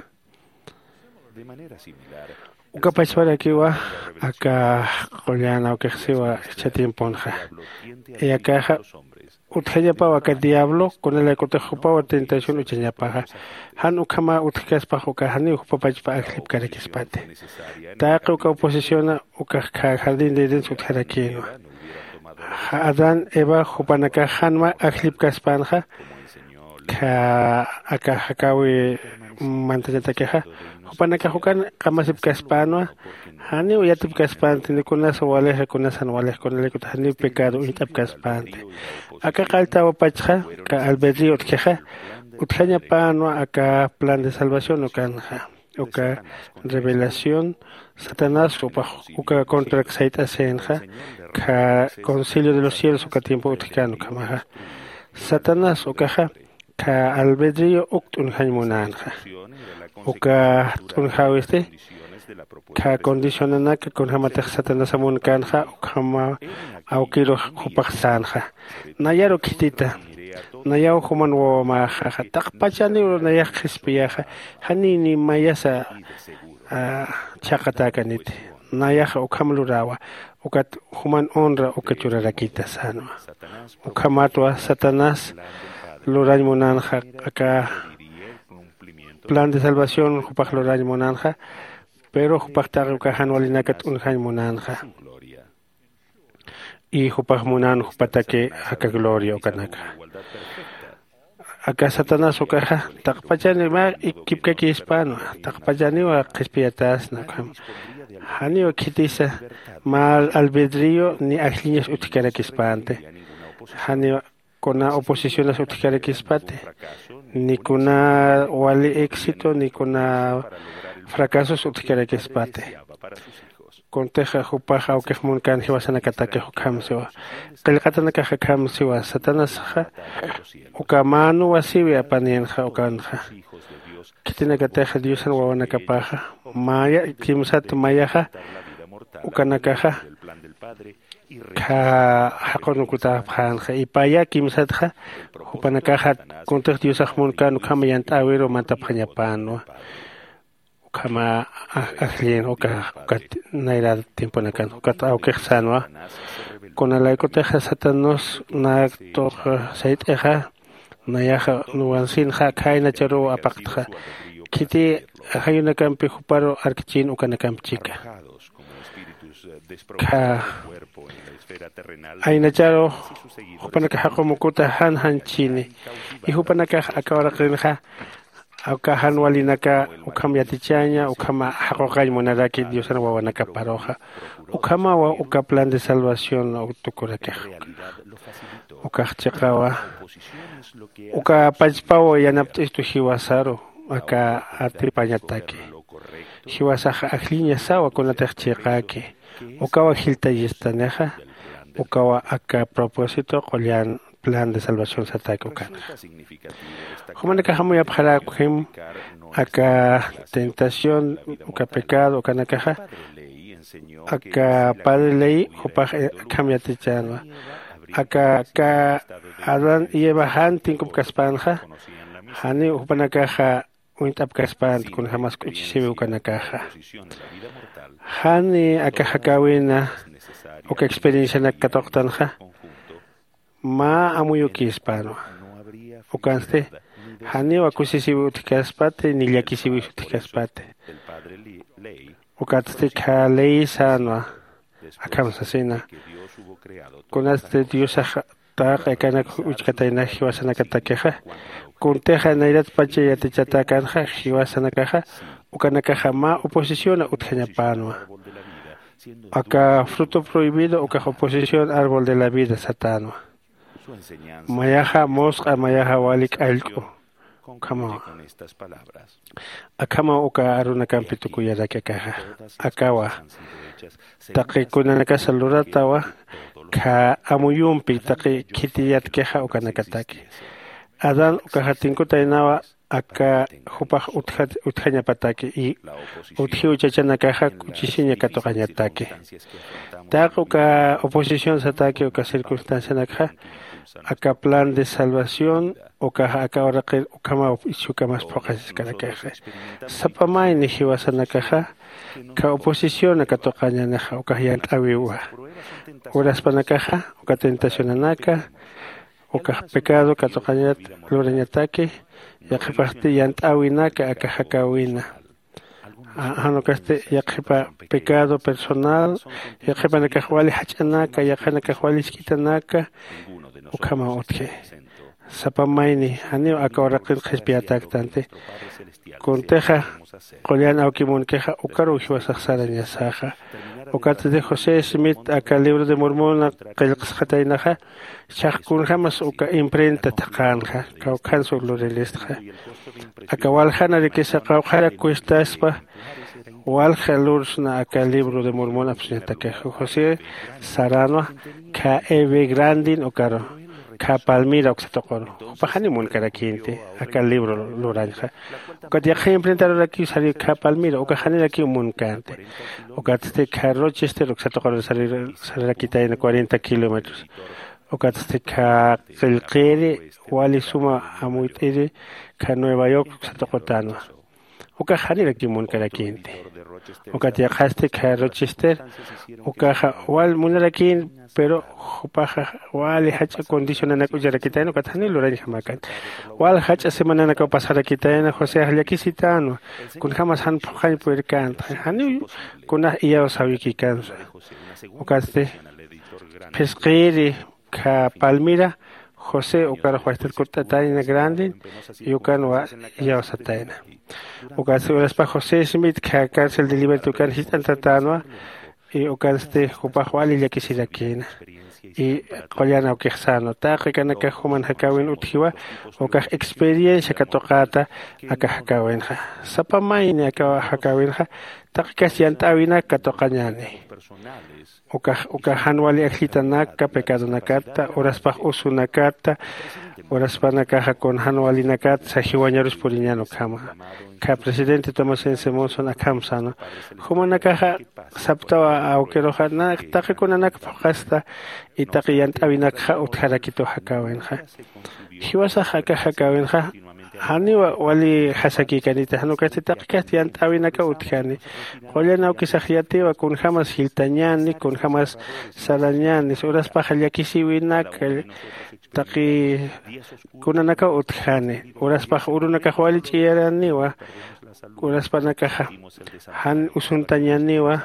uka pachpara kiwa aka qollana uka xewa chatimponja y acá utjaya pa aka diablo con el cotejo pa tentación uchanya paja han ukama utkas pa uka hani upapachpa ajlip karekispate ta uka oposición uka jardín de den sutjarakino Adán Eva hupanaka hanma ajlip kaspanja ka aka hakawi mantallata queja hupanaka hukan kamasip kaspanwa hani uyatip kaspante ni kunas waleja kunas anwalej con el hani pecado uitap kaspante aka qalta wapachja ka albedrío utkeja utjaña panwa aka plan de salvación ukanja uka revelación Satanás uka contra xaita senja ka concilio de los cielos uka tiempo utkano kamaja Satanás ukaja ka albedrío uktun haimunanja uka tunjawiste ka condicionanaka con hamataj Satanás amun kanja ukama aukiro hupaqsanja nayaro kitita nayaw human wa maja taqpachani nayaq xispiyaja hanini mayasa chaqata kanite nayaja ukamlurawa ukat human honra ukachurarakita sanwa ukamatwa Satanás Lorañ Monanja acá plan de salvación jupaj Lorañ Monanja pero jupaj taruka hanwalinakat unjañ Monanja y jupaj Monan jupatake acá gloria ukanaka acá Satanás ukaja taqpachani ma ikipkaki hispano taqpachani wa qispiyatas nakam hani wa kitisa mal albedrío ni ajliñas utikarakespante hani con oposición a su ticarequispate, ni con wali éxito, ni con fracaso su ticarequispate. Con teja jupaja o quejmun can hiwasana katake hukamsiwa. Kalkatana kaja kamsiwa, Satanás ja, ukamanu wasiwi apanienja ukanja. Kitina kateja Diosan wawana kapaja, maya, kimsat mayaja, ukanakaja. ka hakon kuta phanja ipaya kimsatja hupanaka kontek Diosaj munkan kamayan tawero manta phanya pano kama ahlien oka kat naira tiempo nakan kat auke sanwa con la ecoteja Satanos na to sait eja nayaja nuansin ja kaina charo apaqtja kiti hayuna kampi huparo arkchin ukana kampchika ka ainacharo hupanaka hakomukuta han han chini y hupanaka akawara krinja Auka hanwalinaka ukam yatichaña ukama hakoqay monaraki Dios ana wawanaka paroja ukama wa uka plan de salvación utukurake uka chaqawa uka pachpawo yanapta esto hiwasaro aka atripañataki hiwasaja ajliña sawa kunata chiqake ukawa hilta yistaneja ukawa aka propósito qollan plan de salvación sataki ukana Jumanika hamuya para kuhim aka tentación uka pecado ukana kaja aka padre ley upa kamyati chanwa aka ka Adán y Eva han tinkup kaspanja hani upana kaja uintap kaspan kun jamás kuchisibi ukana kaja hani aka hakawina uka experiencia na katoktanja ma amuyuki hispano ukanste hani wakusisibi utikaspate ni yakisibi utikaspate ukaste ka ley sanwa akamsasina kunaste Dios taqa kana uchkatayna hiwasana katakeja kunteja nairat pache yatichata kanja hiwasana kaja ukana kaja ma oposición utjaña panwa acá fruto prohibido uka oposición árbol de la vida satano mayaja mosqa mayaja walik alko kama akama uka aruna kampitu kuyarake kaja akawa taqi kunanaka saluratawa ka amuyumpi taqi kitiyat keja ukanakataki Adán uka hatinkuta aka hupaj utjaña pataki y utjiu chachana kaja kuchisiña katoqañataki taq uka oposición sataki uka circunstancia nakja aka plan de salvación uka aka oraqi ukama ichuka mas poqasis kanakaja sapamay ni hiwasana kaja ka oposición katoqaña naja uka yant'awiwa uras panakaja uka tentación anaka uka pecado katoqañat lurañataki yaqipaqti yant'awinaka aka hakawina hanukaste yaqipa pecado personal yaqipa nakajwali hach'anaka yaqana kajwali iskitanaka ukama utje sapamayni hani aka waraqin qhispiataktante kunteja qollan awkimunkeja ukaru hiwasaqsarañasaja ukata de José Smith aka libro de Mormona qillqisqataynaja chaqkun jamas uka imprenta taqanja kawqansu lurelistja aka waljana de que saqawqara cuestaspa walja lursna aka libro de Mormona psneta que José Sarano ka eve grandin ukaro ka Palmira oxatokoro pajani mun karakinte aka libro luranja uka ya imprentaron aquí sali ka Palmira uka jani aquí mun kante uka este ka Rochester oxatokoro sali sali aquí en cuarenta kilómetros uka este ka Qilqiri wali suma amuitiri ka Nueva York oxatokotano uka jani aquí mun karakinte uka ya este ka Rochester uka wal munarakin pero paja wali hacha condicionana kujara kitano katani loranja makan wal hacha semana na ka pasara kitana José Haliakisitano kun jamas han phan puer kan hani kuna iya sabiki kan ukaste pesquiri ka Palmira José ukara huastel kurtatana grande yukanwa iya satana ukaste ulaspa José Smith ka cárcel de libertad kan hitan tatano y ukaste upahwali yakisirakina y qollana ukixsano taqi kanaka human hakawin uthiwa ukaj experiencia katoqata aka hakawinja sapamayni aka hakawinja taqi kasiyantawina katoqañani ukaj ukaj hanwali akhlitanaka pecadonakata uraspaj usunakata uraspanaka con hanwali nakata sahiwañarus puriñano kama ka presidente Thomas N. Monson akamsano humanaka saptawa aukeroja na taqi kunanak paqasta y taqi yant'awinaka utharakito hakawenja hiwasa haka hakawenja hani wali hasaki kanita hanukasti taqi kasti yant'awinaka uthani qollana ukisaqyatiwa kun jamas hiltañani kun jamas salañani uraspa hallakisiwinaka taqi kunanaka uthani uraspa urunaka wali chiyaraniwa uraspanaka han usuntañaniwa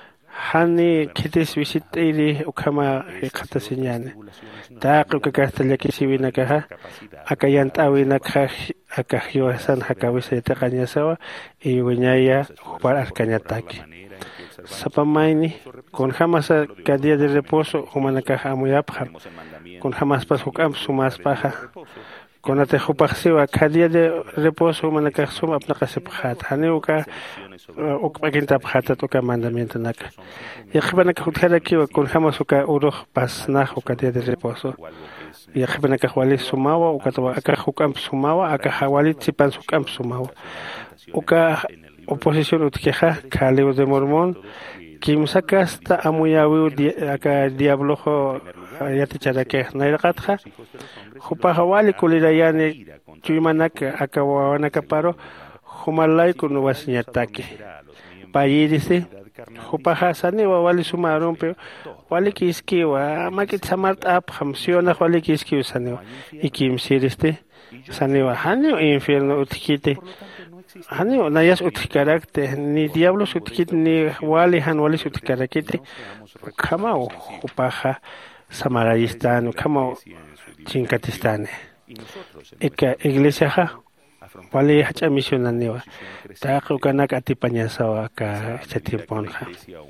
hani kitis visitiri ukama qatasiñani taqi ukakastallakisiwinaka akayant'awinaka acá Yuasan Hakawisa y Tecañasawa y Wiñaya para Arcañataki. Sapamaini, con jamás cada día de reposo, Humanaka Amuyapha, con jamás pasukam sumas paja, con Atejupaxiva, cada día de reposo, Humanaka suma apnacasephat, Haneuka, Ukpakintaphat, toca mandamiento naka. Y Akibanaka Hutarakiwa, con jamás uka uruj pasnajo, cada día de reposo. Y Akibanaka Wali sumawa, Ukatawa Akahukam sumawa, Akahawali Tsipan sukam sumawa. Uka oposición utkeja, Kaleo de Mormón, Kimsa casta amuyawi acá diablo yaticharaque nairgatja, Jupahawali kulirayane, Chuimanaka, Akawanaka paro, Humalai kunubasiñatake. Payirisi, Jupahasani, Wali sumarumpe, Wali kiskiwa, Makit Samart up, Hamsiona, Wali kiskiw sanewa, y Kim siriste, Sanewa Hanio, infierno utkite. Hanio nayas utikarakte ni diablos utkit ni wali han wali utikarakite kama upaja samarayistano kama chinkatistane eka iglesia ha wali hacha misionaniwa taqa kanak atipañasawa ka chatimponja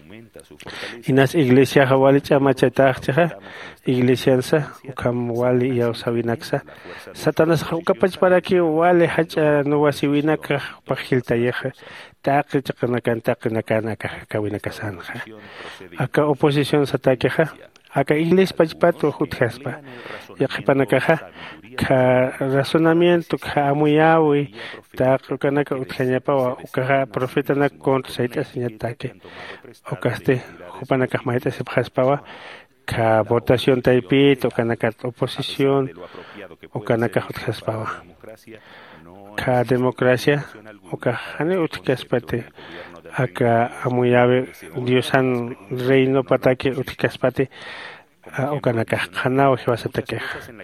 inas iglesia ha wali chama chataqcha iglesiansa kam wali yaw sawinaksa satanas kapach para ki wali hacha no wasiwinaka pagiltayeja taqi chaqanakan taqinakan aka kawinakasanja aka oposición satakeja aka iglesia pachpato hutjaspa yaqipanakaja ka razonamiento ka amuyawi taqi kanaka utjañapawa ukaja profeta na contra saita señatake okaste hupanaka maita sepjaspawa ka votación taipito kanaka oposición o kanaka hutjaspawa ka democracia o ka hane utkaspate aka amuyawe diosan reino patake utkaspate o kanaka hanao hiwasatake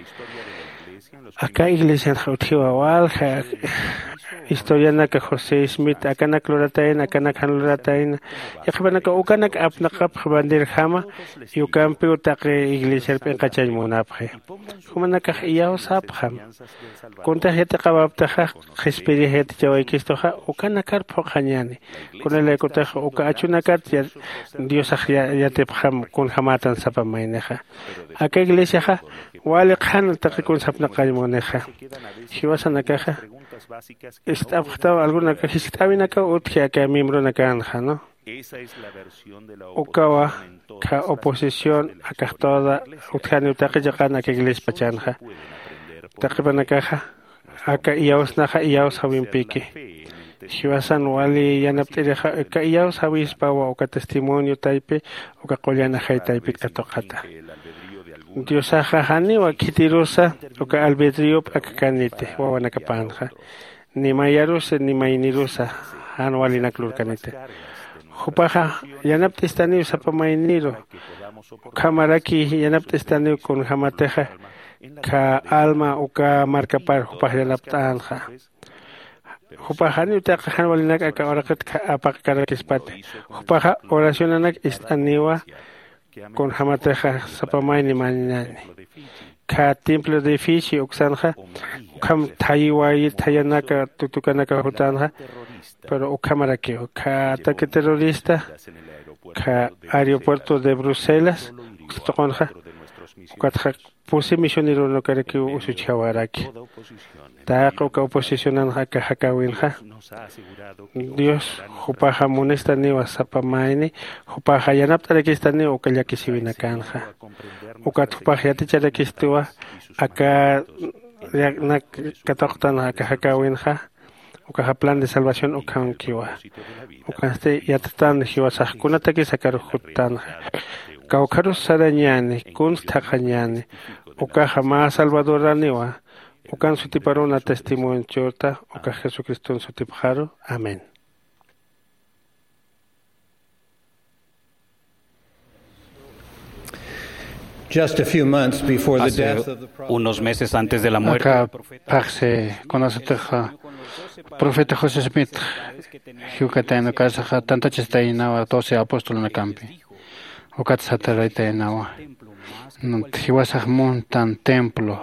acá iglesia uthiwa walja historia naka José Smith acá na cloratain acá na cloratain yakhbanaka ukanak apnaqap bandir khama yukampi utaqe iglesia penqachay munaphe humanaka iyaw sapham kunta hete qabaptaha khespiri hete chawaykistoha ukanakar phoqhañani kunale kutaha uka achunakar dios yatepkham kun hamatan sapamayneja acá iglesia ha wali khan taqikun sapnaqay moneja hiwasanakaja está alguna que está bien acá utja que miembro na canja no ukawa ka oposición acá toda utja ni utja que que iglesia pachanja taqibana caja acá iyaos naja iyaos hawin pique hiwasan wali yanaptireja ka iyaos hawis pawa o ka testimonio taipe o ka qollana hay taipe katokata Dios ajahani wa kitirusa o ka albedrío akakanite wa wanakapanja ni mayarusa ni mainirusa han wali naklurkanite Jupaja yanaptistani usapamainiro kamaraki yanaptistani kun hamateja ka alma o ka markapar jupaja yanaptanja Jupajani utaqa han wali nak aka orakat ka apakarakispate Jupaja oracionanak istaniwa con hamateja sapamaini maninani ka templo de fichi uksanja ukam taiwai tayanaka tutukanaka hutanja pero ukamara que ka ataque terrorista ka aeropuerto de Bruselas uktokonja ukatja pusi misionero no kare que usuchawaraki taqa ka oposicionan haka hakawinja Dios jupaja monesta ni wasapamaini jupaja yanaptare que está ni ukalla que sibina kanja ukat jupaja yatichara que estuva acá na katoktan haka hakawinja ukaha plan de salvación ukankiwa ukaste yatatan hiwasaj kunataki sakar hutan kaukarus sarañani kunstaqañani ukaha ma salvadoraniwa ukan sutiparuna testimonio chorta uka Jesucristo sutipjaro amén. Just a few months before the Hace death of the prophet, unos meses antes de la muerte acá parse conoce profeta José Smith Yucatán casa tanta chestaina doce apóstolos na campi ukat sataraita nawa Hiwasaj montan templo.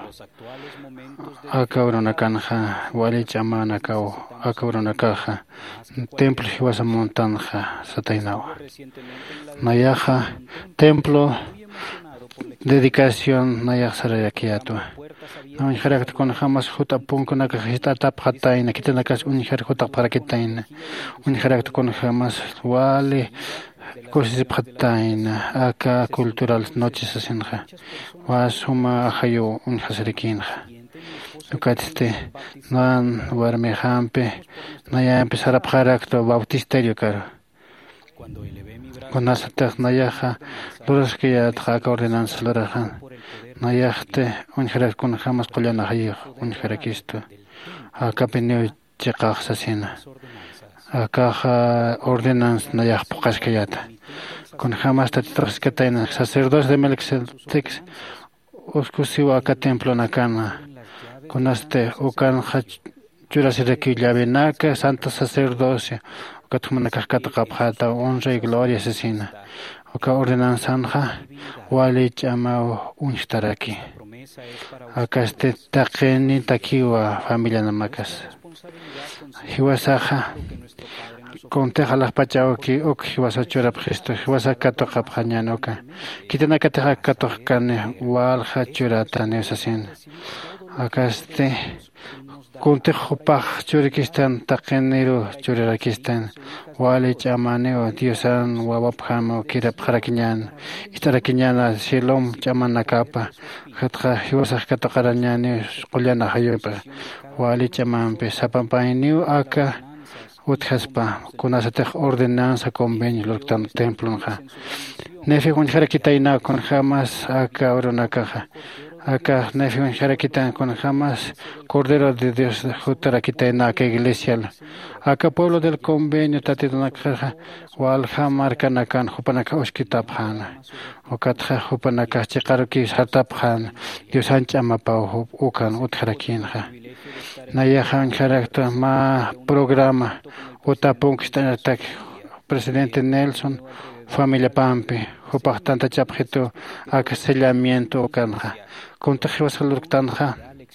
Akaurona kanja, wali chamana kao, akaurona kaja. Templo hiwasa montanja, satainawa. Nayaja, templo, dedicación, nayaj sarayakiatu. No injarak con jamás juta punko na kajita tap hataina, kitana kas unjar juta para kitaina. Unjarak con jamás wali. Cosas pataina, acá cultural noches asenja, was huma ahayo un haserikinja. Ucatiste, nan warme hampe, naya empezar a parakto bautisterio caro. Con asatech nayaja, luras que ya traka ordenanza lorajan, nayajte, un jerak con jamas colana hayo, un jerakisto, acá peneo chekaj sasina. Acá ordenanza nayaj pokaskayata. Con jamás tatrascataina, sacerdotes de Melchizedek, oscusiwa acá templo nakana. Con este ocan churasireki llavenaka, santa sacerdocia, ocatmanaka katakapjata, honra y gloria asesina. Oca ordenanza anja, walich amao unstaraki. Acá este taqueni taquiwa familia namakas. Hiwasaja. Conteja las pachaoki, ok, hiwasa chura presto, hiwasa katoka panyanoka. Kitana kateja katokane, walja chura tanesasin. Acá este, contejo paj churikistan, takenero churakistan, walich amaneo, diosan, wawapjamo, kirapjarakinyan, istarakinyana, silom, chamanakapa, jatja, hiwasa katokarañane, kolyana hayopa, walich amanpe, sapampainio, acá. Uthaspa, con asatech ordenanza convenio, lo que templo ja. Nefi con jarakitaina con jamás acá oronakaja. Acá nefi con jarakitaina con jamás cordero de Dios jutarakitaina que iglesia. Acá pueblo del convenio tatidonakaja, wal jamar kanakan jupanaka oskitabhana. Okatja jupanaka chikaruki sartabhan, Dios anchamapa ukan utharakinja. Nayajan carácter ma programa utapunk attack presidente Nelson familia Pampe hupaj tanta chapjeto acasellamiento canja contagió salud tanja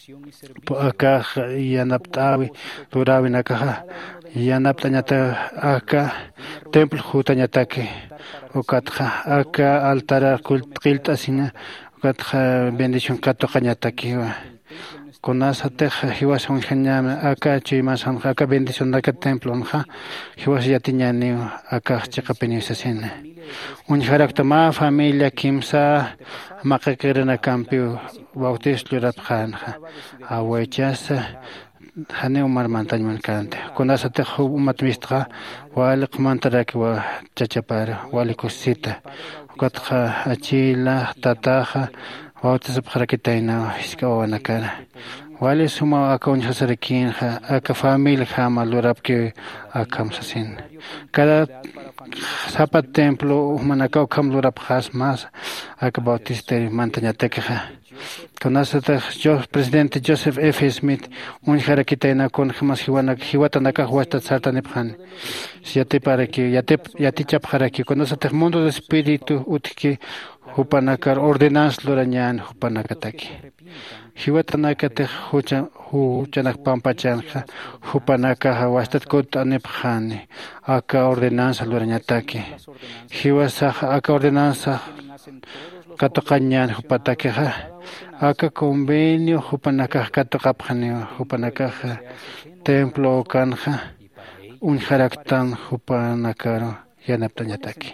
acá yanaptawi durawi nakaja yanaptañata acá templo jutañatake okatja acá altara qiltasina okatja bendición katoqañatakiwa. Con asa teja, hiwas un jañame, acá chimas anja, acá bendición acá templo anja, hiwas ya tiñani, acá chica penisasina. Un jaractama familia kimsa, macaquerena campio, bautislo rapjanja, ahuechas, haneo marmantañ mancante. Con asa teja umatmistra, walik mantaraki wa chachapara, walikosita, katja achila, tataja, Bautis para que tenga iskawana cara. Wale suma akon hasarikin ha aka familia hama lurap que akam sasin. Cada sapa templo manakau kam lurap has más aka bautisteri mantañateca. Con asata presidente Joseph F. Smith un jarakitaina con jamas hiwana hiwatanaka huasta sartanephan. Siate para que yate yatichap haraki con asata mundo de espíritu utki Hupanakar ordenanza lorañan hupanakataki. Hiwatanakate hucha huchanak pampachanja hupanaka hawastat kot anepjani aka ordenanza lorañataki. Hiwasaja aka ordenanza katokañan hupatakeja aka convenio hupanaka katokapjani hupanaka templo kanja un jaraktan hupanakaro yanaptañataki.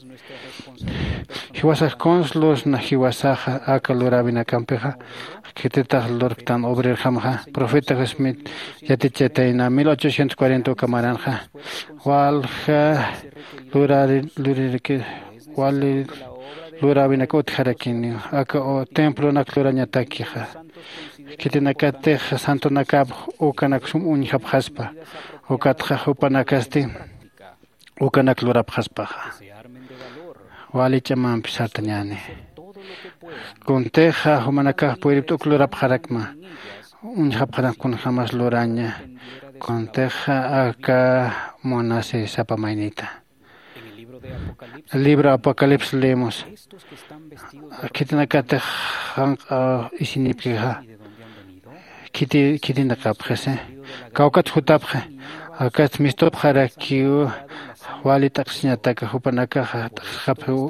Hiwasaj conslos na hiwasaja aka lorabina campeja que te tas lortan obrer jamja profeta Smith yatichetaina mil ochocientos cuarenta camaranja walja lurari lurike wal lurabina kot harakinio aka o templo na clorañatakija que te nakate santo nakab o kanaksum unjab haspa o katja hupanakasti o kanak lurab haspaja Wali chaman pisartañane. Conteja humanaka puerto clora parakma. Un japaran con jamás loraña. Conteja acá monase sapamainita. el libro Apocalipsis leemos. Aquí tiene que te isinipkeha. Kiti kiti nakapjese. Kaukat jutapje. Acá mistop jarakiu. Wali taxñataka hupanaka japeu.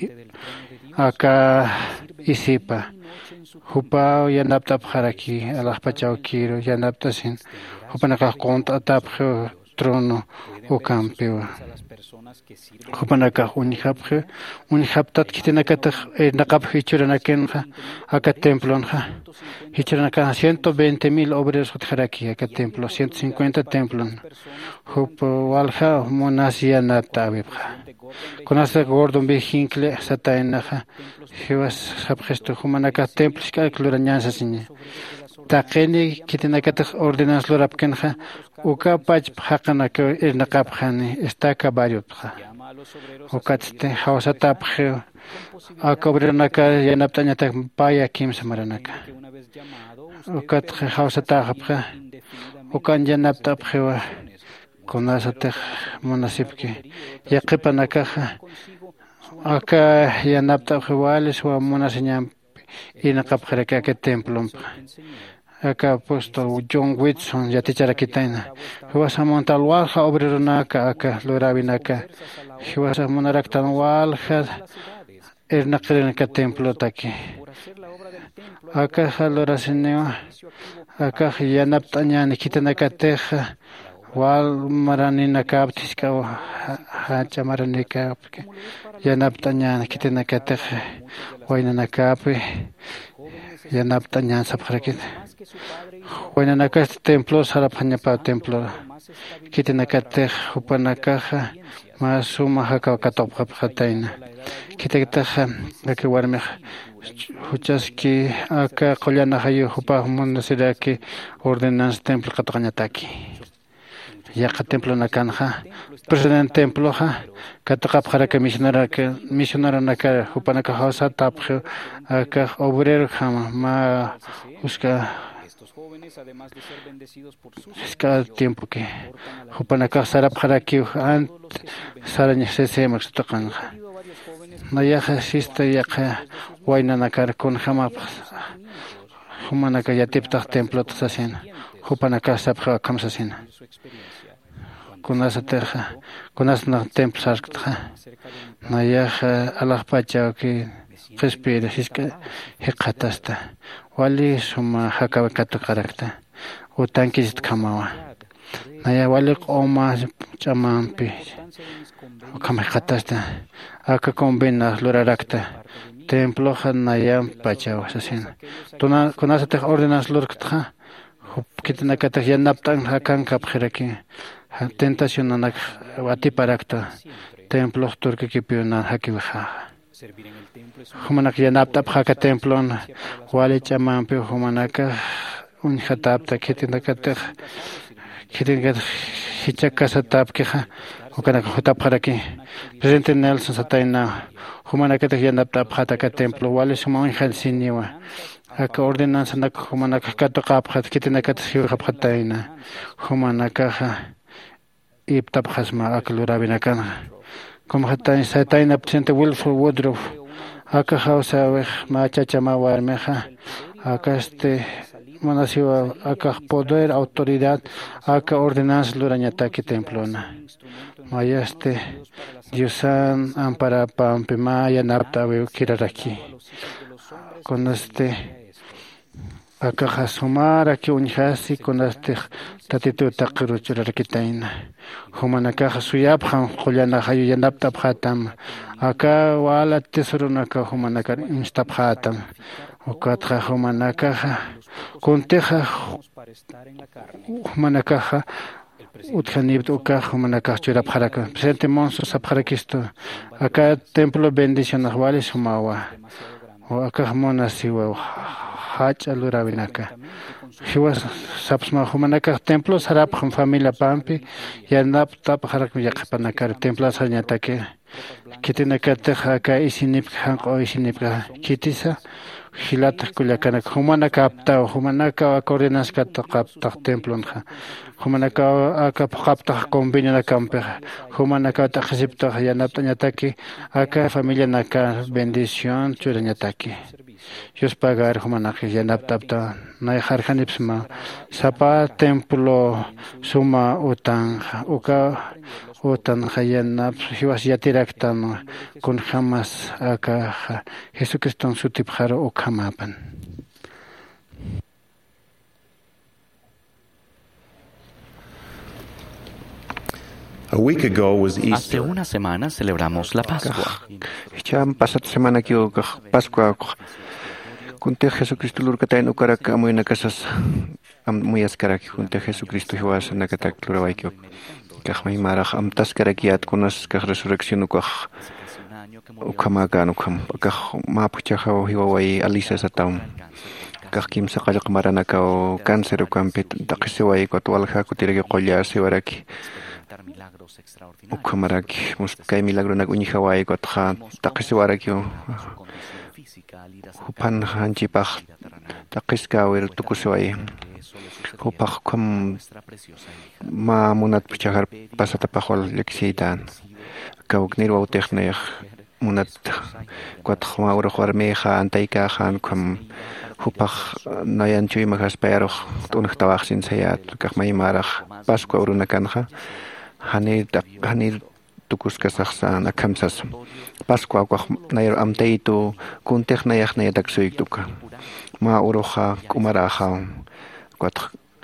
Acá isipa. Hupa yanaptap jaraki. Alajpachao kiro yanaptasin. Hupanaka konta tapje trono o campeo. Hupanaka unijapje. Unijaptat kitinakata nakap hichuranakenja. Acá templonja. Hichuranakan ciento veinte mil obreros jaraki. Acá templo. ciento cincuenta templos. Hupa walja monasia natabibja. Con hasta gordon bejinkle satainaja. Hivas japgesto humanaka templos que clorañanza siñe. Taqeni kitinakata ordenas lorapkenja. Uka pach hakanaka ernakapjani. Está caballoja. Ukatzte hausatapje. Akobrenaka yanaptañata paya kim samaranaka. Ukatje hausatapje. Ukan yanaptapje. Con asate munasipke. Yaqipanakaja. Acá yanaptapje wales wa munaseñam. Inakapjereka que templo. Acá puesto John Whitson, ya te charakitaina. Vas a montar walja obrero naka acá, lorabinaka. Vas a monaraktan walja, er nakrenaka templo taki. Acá jaloraseneo, acá yanaptaña nikitanaka teja, wal maranina kaptiska o hachamaraneka, yanaptaña nikitanaka teja, wainanakape, yanaptaña sapjarakit. Bueno, acá este templo, Sarapañapa templo, Kitinakate, Upanakaja, Masuma Haka Katopjataina, Kitakataja, Akiwarmej, Huchaski, Aka Kolyana Hayu, Hupa Mundasiraki, Ordenance Templo Katañataki. Yaka Templo Nakanja, Presidente Templo, Katakapjaraka Missionara, Missionara Naka, Hupanaka Hosa Tapjo, Aka Obrero Hama, Ma Uska. Es cada tiempo que Jupanaka Sarap Haraki Ant Saraña Sesemax Tokanja. Nayaja Sista Yaka Wainanakar con Hamap Humanaka Yatipta Templo Tassasina. Jupanaka Sapja Kamsasina. Con asa terja, con asna templo sarkta. Nayaja Alajpacha que respira, Hiska Hekatasta. Wali suma hakawakato karakta. Utankis kamawa. Naya wali oma chamampi. Kamekatasta. Aka combina lorarakta. Templo hanaya pachawa sasin. Tuna konasate ordenas lorkta. Kitanakata yanaptan hakan kapjeraki. Tentación anak watiparakta. Templo turque kipiuna hakiwaha. Humanak yanaptap haka templon wali chamampi humanaka unhatapta kitinakatek kitinkat hichakasatap keja ukanak hutap haraki Presidente Nelson Sataina humanakatek yanaptap hataka templo wali sumaun halsiniwa aka ordenanza nak humanak katokap hat kitinakat hiwap hataina humanaka iptap hasma aklurabinakan como hataina Sataina Presidente Wilford Woodruff acá hausa machacha mawarmeja acá este manasiva acá poder autoridad acá ordenanza lurañataki templona maya este diusan ampara pampe maya napta veo kiraraki con este acá hasumar aquí unjasi con este tatitu taqiru churarkitaina humanaka hasuyabhan qullana hayu yanapta phatam acá wala tesorunaka humanaka instaphatam ukatha humanaka kunteja humanaka utjanib uka humanaka churapharaka Presidente Monso sapjarakisto acá templo bendición ahwali sumawa o acá monasiwa hacha lurawinaka hiwas sapsma humanaka templo sarap familia pampi yanap tap harak yaqpanaka templo sañatake kitinaka teja isinip hanqo isinip kitisa hilata kullakana humanaka apta humanaka coordinaska taqapta templo nja humanaka aka paqapta convenio kampe humanaka taqsipta yanap tañatake aka familia naka bendición churañatake Dios pagar humanaki yanap tapta nay harjanipsma sapa templo suma utan uka utan hayanap hiwas yatiraktan kun jamás aka Jesucristo sutipjaro ukamapan. A week ago was Easter. Hace una semana celebramos la Pascua. Cham pasat semana que Pascua kunte Jesucristo lurkatain ukarak amoy nakasas am muyas karak kunte Jesucristo hiwas nakatak lurawaikyo kahmay marach am tas karakiat kunas kah resurrección ukah ukamakan ukam kah mapuchahaw hiwaway alisa sa taum kah kim sa kajak maranakaw cancer ukam pit takisiway ko tuwalha kutiragi qolya siwaraki ukamaraki mus kay milagro naguñihaway ko tha takisiwaraki Hupan hanchipach takiskawir tukusway hupach kum ma munat pichahar pasatapahol leksitan kawgnir wa technech munat kwat khma ur khwarmeha antaika khan kum hupach nayan chui magas pero tunх tawach sin sayat kakmay marach Pascua urunakanja hanir hanir tukus kasaksan akamsas Pascua kwa nair amteitu kuntek nayak na yadak suiktuka ma uroha kumaraha kwat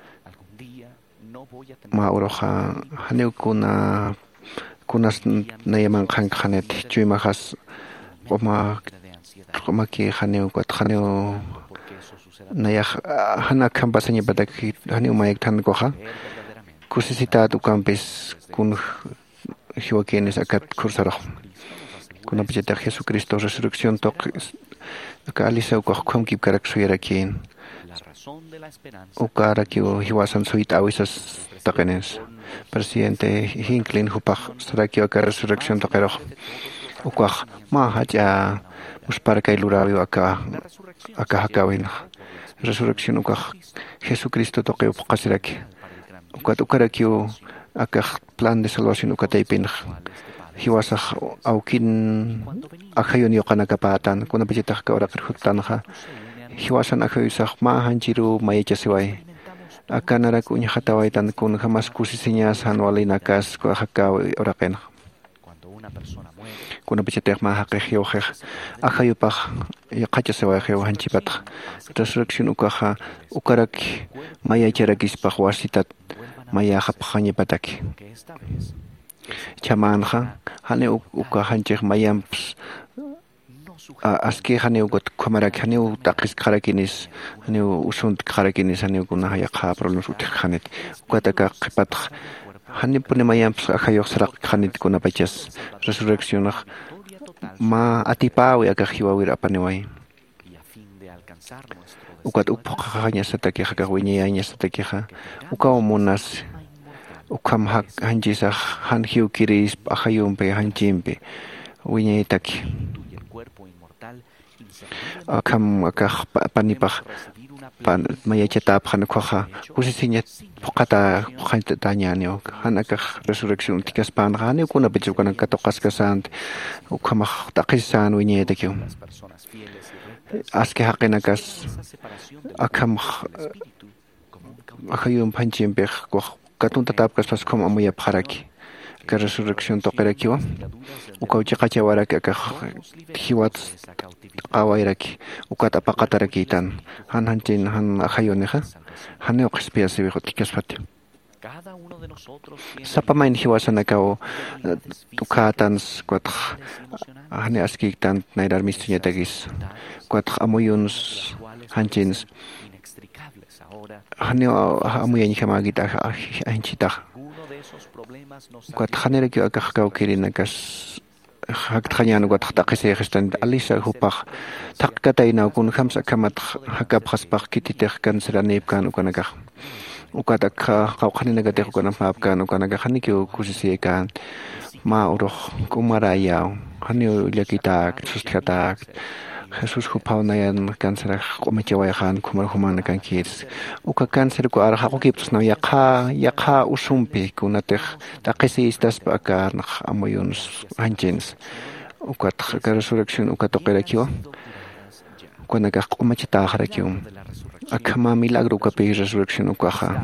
ma uroha haniu kuna kunas nayaman khan khanet chui mahas oma oma ki haniu kwat haniu nayak hana kampasanya badak haniu mayak tan koha kusisita tu kampes kun hiwakienes akat kursarah kuna pacheta Jesucristo resurrección tok kalisa ukah khom kip karak suyarakin ukara ki hiwasan suit awisas takenes presidente Hinklin hupach saraki aka resurrección tokerah ukah ma haja uspar kay lurawi aka aka hakawin resurrección ukah Jesucristo toke upqasiraki ukat ukaraki aka plan de salvación ukataypin hiwasah aukin akhayon yoqana kapatan kuna pachitaq ka oraqir hutanqa hiwasan akhayusaq ma hanchiru mayachasiway akanarak uña hatawaytan kun jamas kusisiñas anualinakas ko hakaw oraqen kuna pachitaq ma haqih yoqih akhayupaq yaqachasiway khaw hanchipat resurrección ukaha ukarak mayacharakispa wasitat maya hapkhani pataki chamanja hane uka hancheh mayam aski hane ugot kamarak hane utaqis kharakinis hane usunt kharakinis hane kuna haya kha problems utkhanet ukataka qipat hane pune mayam akhayok sarak khanit kuna pachas resurrección ma atipawi akhiwawir apaneway ukat upkhanya sataki khakawini anya sataki kha ukaumunas ukam hak hanjisa han hiu kiris ahayumpe hanjimpe wiñaytaki akam akah panipah pan mayachatap han khoja kusisiña pokata khanta tañanio han akah resurrección tikas pan hane kuna pichukana katoqas kasant ukam taqisan wiñaytaki aske haqinakas akam ahayum hanjimpe katun tatap kaspas kom amuya pharaki ka resurrección toqerakiwa ukauchi qachawaraki ka hiwat qawairaki ukata paqataraki tan han hanchin han ahayoneja han oqspiasi biqotikaspat sapamain hiwasanakao tukatans kwat hani aski tan naidar mistuñatagis kwat amuyuns hanchins hanyo amuyan hamagita anchita kwat hanere ki akakau kirinakas haktrañan wat taqise gestan alisa hupaq taqkatayna kun khamsa kamat hakap khaspaq kititer kan seranep kan ukanaga ukata kha qawqanina gate ukana map kan ukanaga khaniki kusisi kan ma uro kumaraya hanyo yakita sustkata Jesus hupaunayan cancer komechawayan kumar humana kan kids uka cancer ko ara ko kiptos na yakha yakha usumpi kunateh taqisi istas baka amoyun hanjens uka ka resurrection uka toqera kyo kunaka komachita harakyo akama milagro ka pe resurrection uka ha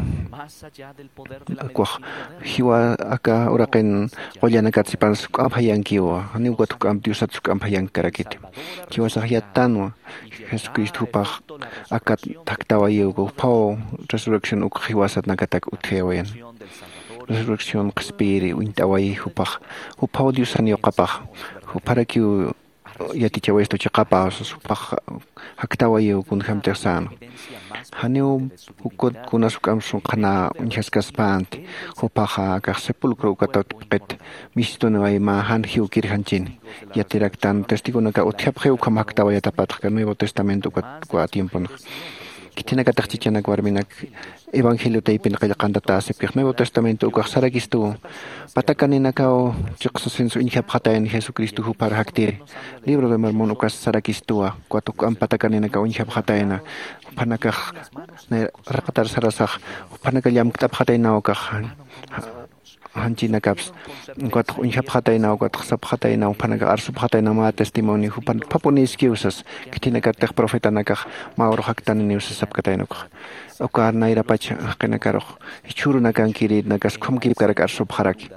uka hiwa aka oraken qollana katsipan kaphayan kyo ani uka tukam diusat tukam phayang karakit kiwa sahyatano Jesucristo pa akat taktawayo ko pao resurrection uk hiwasat nagatak uthewayan resurrection kaspiri uintaway hupah hupao diusan yo kapah para kyu yati chawesto chakapa supah haktawayo kun hamtersan hanyo ukot kunasukam sun kana unchaskas pant hupaha ka sepulcro katot pet mistonaway ma han hiu kirhanchin yatiraktan testigo naga uthyap heu kamaktawaya tapat ka Nuevo Testamento kwa tiempo kitina katachchichana warminak evangelio taipin qillqanta tasipik Nuevo Testamento ukaq sarakistu patakanina kao chiqsusinsu inhap qatayan Jesucristo hupar haktir libro de Mormón ukas sarakistua kwatuk am patakanina kao inhap qatayana panakaq raqatar sarasaq panaka llam kitab qatayna ukaq hanchina kaps kwatuk inhap qatayna kwatuk sap qatayna panaka arsup qatayna ma testimonio hupan papunis kiusas kitina katak profeta nakaq mauro haktanini usas sap qatayna ukaq ukar naira pach qinakaro churu nakan kiri nakas khumkiri karak arsup haraki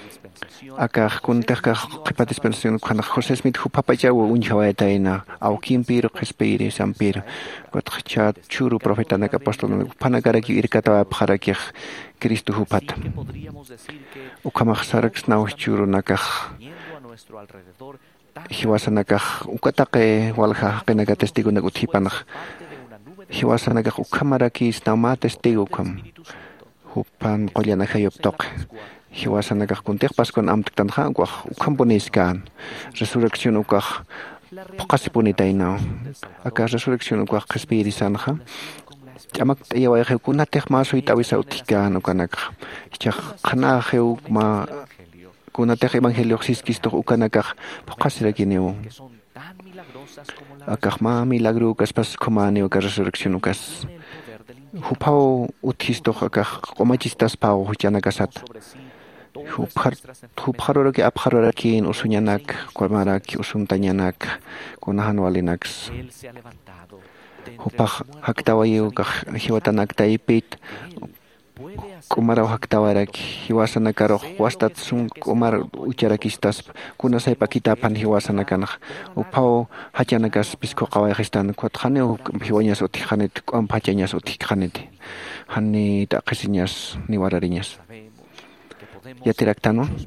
akaq kunteqa qipa dispensación khana José Smith hupapachawo unchawaytayna awkimpir qespiri sampir kwatuk cha churu profeta naka apostol panakaraki irkatawa pharaki Cristo hupat ukamaq saraks naw churu nakaq hiwasanakaq ukataqe walha qinaga testigo naguthipanaq hiwasanakaq ukamarakis nama testigo kam hupan qollana hayoptoq hiwasanakaq kuntiqpas kon amtiktanja uqaq ukamponiskan resurrección uqaq poqasipunitayna aka resurrección uqaq qespirisanqa chamak tayaway heu kunatej masoy tawisa utikan ukanaka ichaq qana heu ma kunatej evangelio siskisto ukanaka poqasirakineu akaq ma milagro kaspas komani uka resurrección ukas hupao uthisto akaq qomachistas pao huchanakasat hupar huparoraki apharoraki usunyanak kwamarak usuntañanak kunahan walinax hupaq haktawayo kaq hiwatanak taipit kumaraw haktawarak hiwasanakaroq wastat sun kumar ucharakistas kunasaypa kitapan hiwasanakanaq upaw hachanakas pisco qawayqistan kwatqaneu hiwañas utijqanit k'uan pachañas utijqanit hani taqisiñas niwarariñas yatiraktano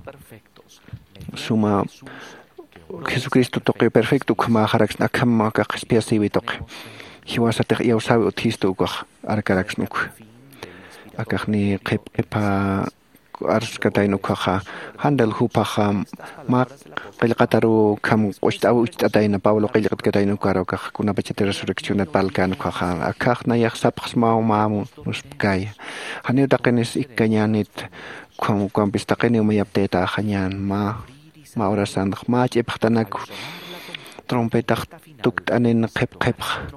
suma Jesucristo toqe perfecto kama harax nakama kaq espiasiwi toqe hiwasatiq yawsawi uthisto ukaq arkaraksnuk akaqni qip qipa arskataynu qaqa handal hupaqa ma qillqataru kam q'uchtaw uchtatayna Pablo qillqatkataynu karo kaq kunapachati resurreccionat palkanu qaqa akaqna yaqsapqas mawmamu muspkaya hani taqenis ikkañanit kam kampis taqeni mayapteta qañan ma ma orasan ma ch'ipqtanak trompetaq tukt'anin qip qip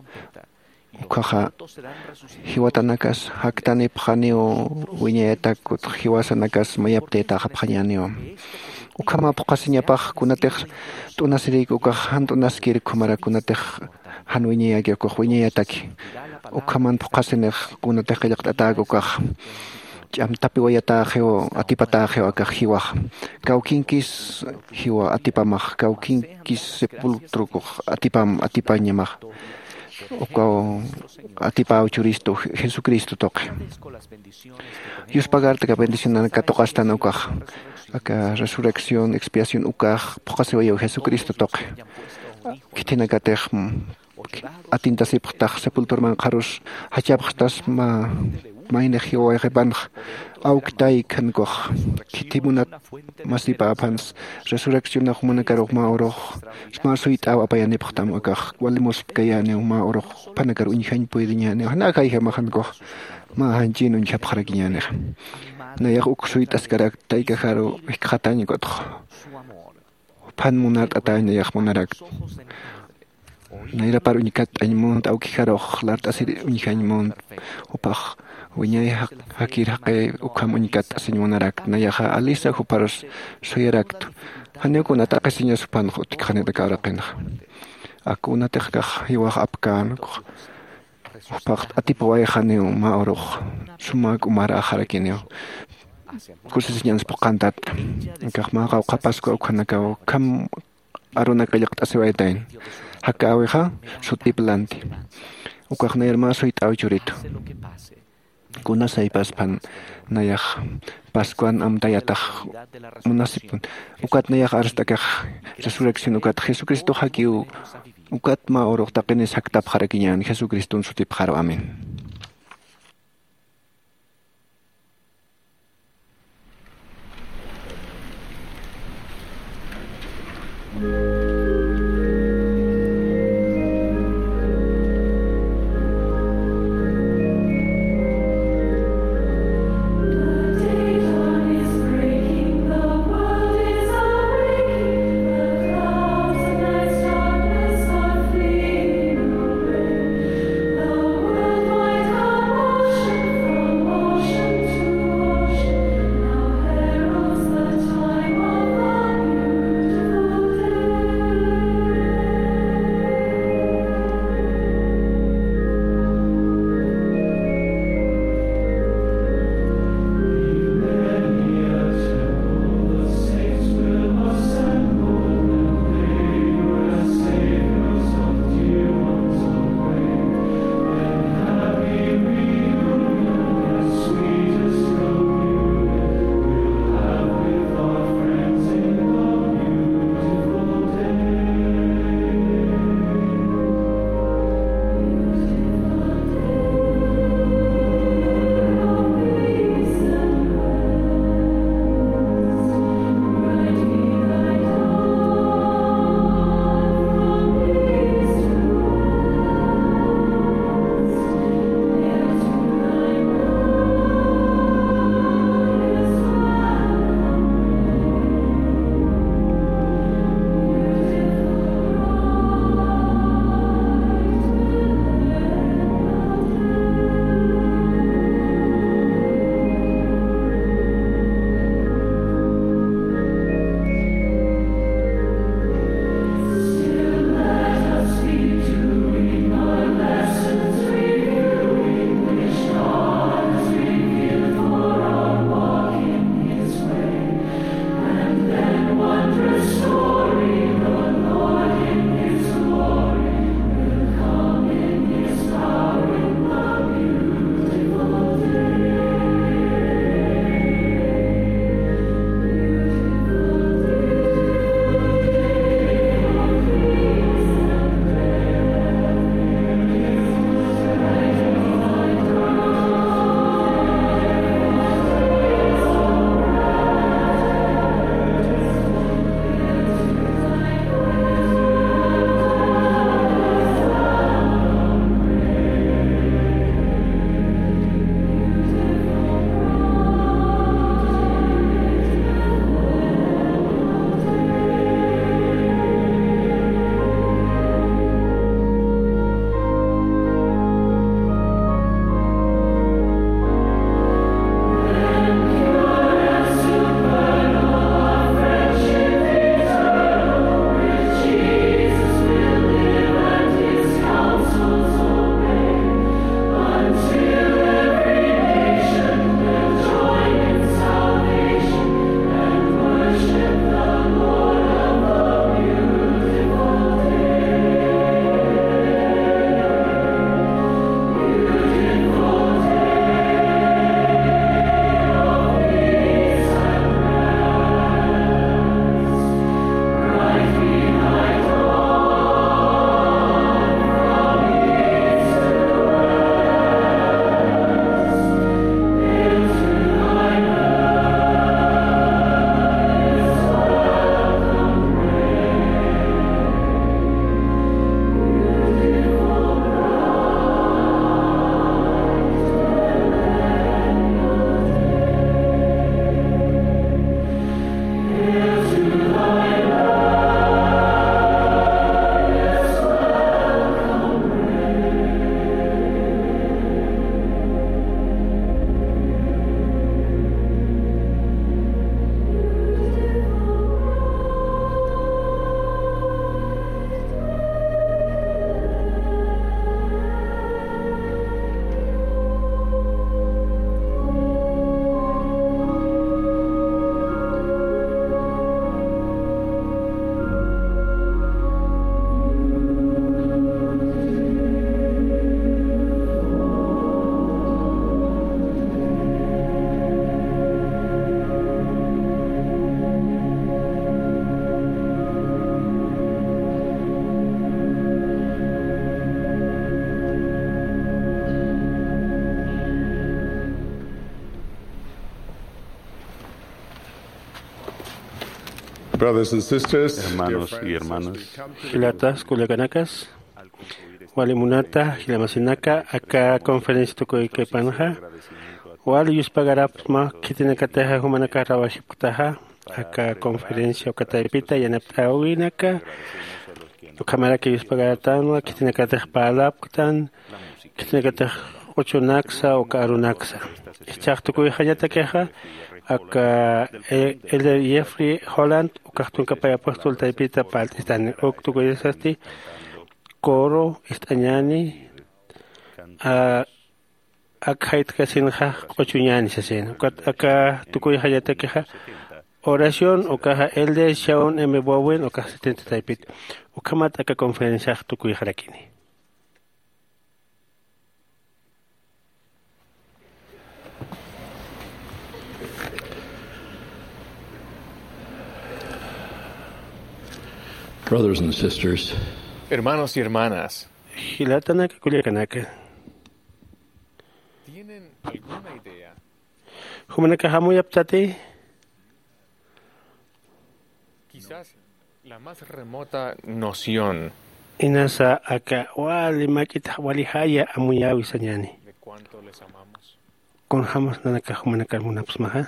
ukaqa hiwatanakas haktani pqaniu wiñayatak hiwasanakas mayapteta qapqañaniu ukama puqasiñapaq kunatej t'unasiriyku ukaq hant'unaskiri khumara kunatej han wiñayaki ukuq wiñayataki ukaman puqasinej kunatej qillqt'ataqa ukaq ch'amtapi wayataqa hiwa atipataqa hiwa akaq hiwaq kawkinkis hiwa atipamaq kawkinkis sepultrukuq atipam atipañamaq ukaw atipaw churisto Jesucristo toqe Dios pagarte ka bendicionan ka toqastan ukaq aka resurrección expiación ukaq puqasiwayo Jesucristo toqe kitina katej atintasipqtaq sepulturman qarus hachapqtas ma maine hiwa reban auktai kan ko kitimunat masipa pans resurrección na humana karok ma oro sma suit awa pa yani pkhtam ka walimos kaya ne ma oro panakar unhan puedinya ne hana kai ma khan ko ma hanjin un chap kharaginya ne na yak uk suit askarak tai ka kharo khatani ko pan munat atay na yak munarak naira par unikat animont au kharo khlat asir unhanmont upakh Unyay hakir hake ukam unikat asin monarak na yaha alisa huparos suyarak haneko na takasinya supan hutik haneta karakin aku na tekah hiwah apkan upak atipaway haneo maoroh sumag umara harakineo khusus nyans pokantat kah makaw kapas ko kanakaw kam aruna kayak tasewaitain hakawe ha sutiplanti ukak na irma suit au jurito kuna say paspan nayak paskuan am tayatah munasipun ukat nayak arstakah resurrección ukat Jesucristo hakiu ukat ma orok takenes haktap harakinyan Jesucristo sutip haro amin. Thank you. Brothers and sisters, hermanos y hermanas, Hilatas, Kuliakanacas, Walimunata, Hilamasinaka, acá conferencia Tukoy Kepanja, Wali Yuspagarapma, Kitinakateja, Humanaka, Rawashiptaja, acá conferencia Okataipita, Yanaptawinaka, Kamara que Yuspagaratana, Kitinakateja Palaptan, Kitinakateja Ochonaxa o Karunaxa. Chachtukuy Hayatakeja, acá el de Jeffrey Holland, o Cartun Capaya Apóstol Taipita Paltistan, Octukoy Sasti, Coro, Estañani, a Akhait Kasinja, Ochuñani Sasin, acá Tukuy Hayatakeja, oración, o caja el de Shaun M. Bowen, o caja setenta Taipit, o Kamat acá conferencia Tukuy Harakini. Brothers and sisters, hermanos y hermanas, Hilatanaka Kuliakanaka. ¿Tienen alguna idea? Humanaka Hamuyaptati. Quizás la más remota noción Inasa aka wali makita wali haya amuyawi sanyani. de cuánto les amamos. Con hamas nanaka humanaka munapsmaha.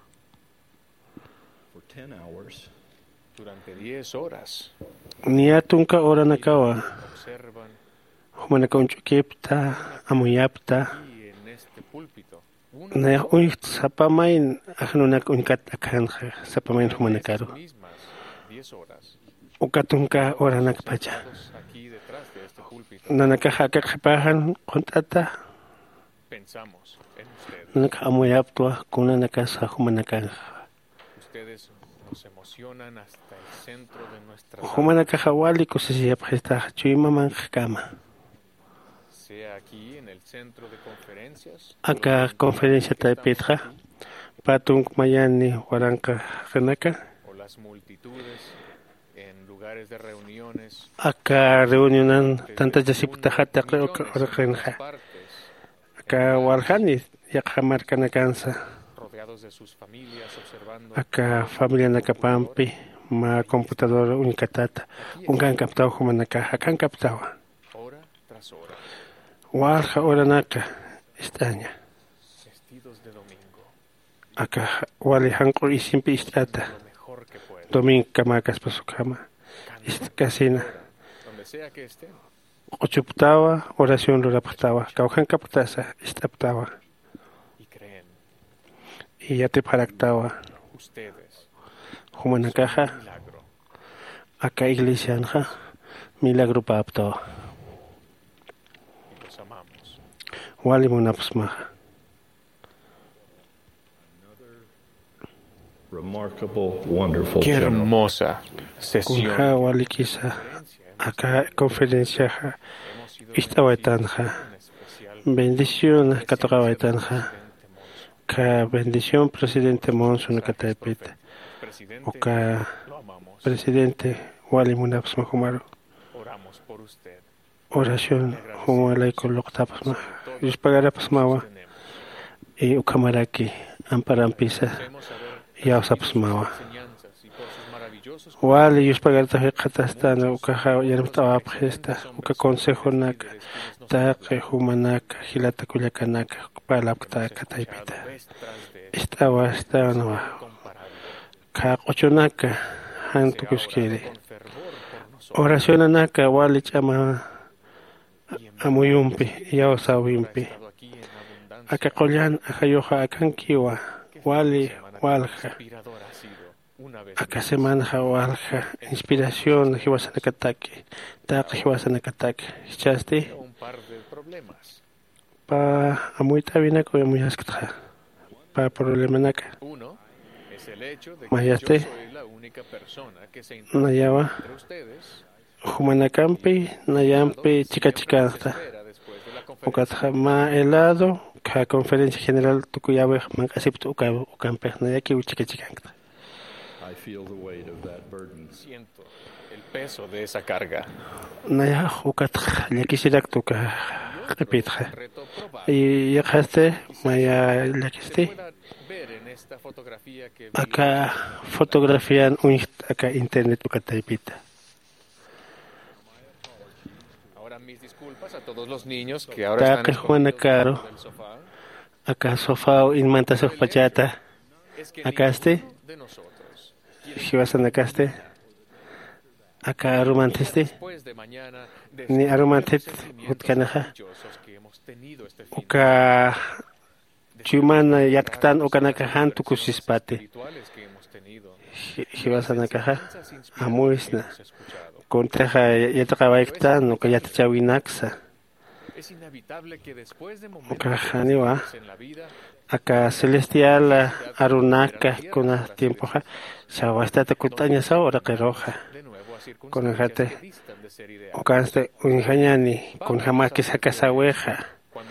for ten hours, Durante diez horas Niatunka ora nakawa. observan Humanaka unchukipta amuyapta. aquí en este púlpito Na unyt sapamain ahnunak unkat akhanja sapamain humanakaru. mismas diez horas Ukatunka ora nakpacha. aquí detrás de este púlpito. Nanaka hakapahan kontata. Pensamos en ustedes. Nanaka amuyaptua kunanaka sa humanaka. Ustedes nos emocionan hasta el centro de nuestra Humanaka hawali kusisiyapjesta chuimaman kama. sea aquí en el centro de conferencias Acá conferencia Taipitra, Patung Mayani, Huaranca, Renaka. o las multitudes en lugares de reuniones Acá reunionan tantas yasiptajata creo que Renja. Acá Walhani, Yakamarcana cansa. rodeados de sus familias observando Acá familia Nakapampi, ma computadora unicatata, un gran captado Humanaka, acá captaba. hora tras hora Walha Oranaka, estaña. vestidos de domingo Acá Wali Hanko y Simpi Istata. lo mejor que pueden Domingo Kamacas Pasukama. Casina. donde sea que estén Ochuptawa, oración lo raptawa. Caujan captasa, istaptawa. y creen Y ya te paractawa. ustedes Humanakaja, milagro acá iglesia anja, milagro paptawa. y los amamos. Wali munapsmaja. remarkable, wonderful Qué general. hermosa sesión. Kunja wali kisa, acá conferencia ja, istawetanja. Bendición katogawetanja. Ka bendición presidente Monson Katapita. Oka presidente Wali munapsmajumaru. Oramos por usted. Oración, como la icoloctapasma, Yuspagarapasmawa, y Ukamaraki, Amparampisa, Yausapsmawa. Wali Yuspagarta Katastana, Ukaha, Yanamtawapesta, Uka Consejo Naka, Take Humanaka, Hilata Kuliakanaka, Palapta Kataipita. Estaba, estaba, Kakochonaka, Hantukuskiri. Oración Anaka, Wali Chama. Amuyumpi, Yausawimpi. Akakoyan, Akayoha, Akankiwa, Wali, Walja. Akasemanja, Walja, inspiración, Hiwasanakataki, Tak Hiwasanakataki. Chasti. Pa Amuita Vinako, Amuyaskata. Pa Problemanaka. Uno es el hecho de que Mayaste. yo soy la única persona que se Nayawa. entre ustedes Humanakampi, Nayampi, Chica Chica. Ukatja ma helado, ka conferencia general Tukuyabe, Mancasipto, Ucampe, Nayaki, Chica Chica. I feel the weight of that burden. siento el peso de esa carga. Naya, Ukatja, Yakisirak Tuka, repitra. Y Yakaste, Maya Lakiste, acá fotografían un acá internet ukataipita. Ahora mis disculpas a todos los niños que ahora están escondidos del sofá. Acá sofá in manta pachata. Acá este. Si vas a acá este. Acá aromanteste. Ni aromantet utkanaja. Uka chumana yatktan ukanakahan tukusispate. Si vas a nakaja. Amuisna. Conteja yatakawaiktan uka yatachawinaksa. Es inevitable que después de momentos en la vida acá celestial arunaka con el tiempo ja shawastata kutaña ahora que roja con el jate o canste unjañani con jamás que saca esa oveja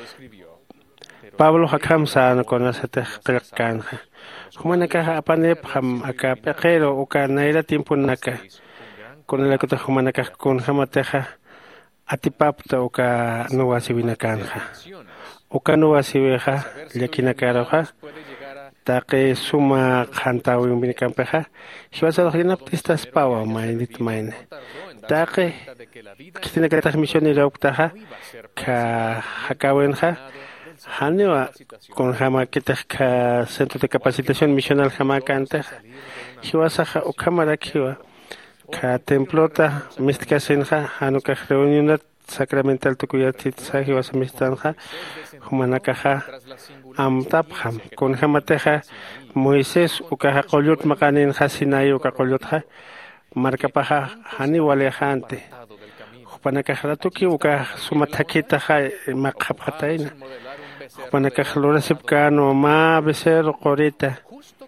Pablo Hakamsa con esa tejcanja como naka apanep ham acá pequero o canaira tiempo naka con el acota humanaka con jamateja atipapta oka nuwasiwina kanja oka nuwasiweja yakina karoja taqe suma khantawi binikampeja hiwasado hinaptistas pawa mainit maine taqe kitina kata misión irauktaja ka hakawenja hanewa con jama ka centro de capacitación misional jama kanta hiwasaja okamara kiwa ka templota mística senja hanuka reunión sacramental tukuyatit sahi wasamistanja humanakaja amtapham con jamateja Moisés ukaja qolut makanin hasinayo ka qolutja markapaja hani walejante hupanakaja tuki uka sumatakita ja maqapataina hupanakaja lorasipkano ma becer qorita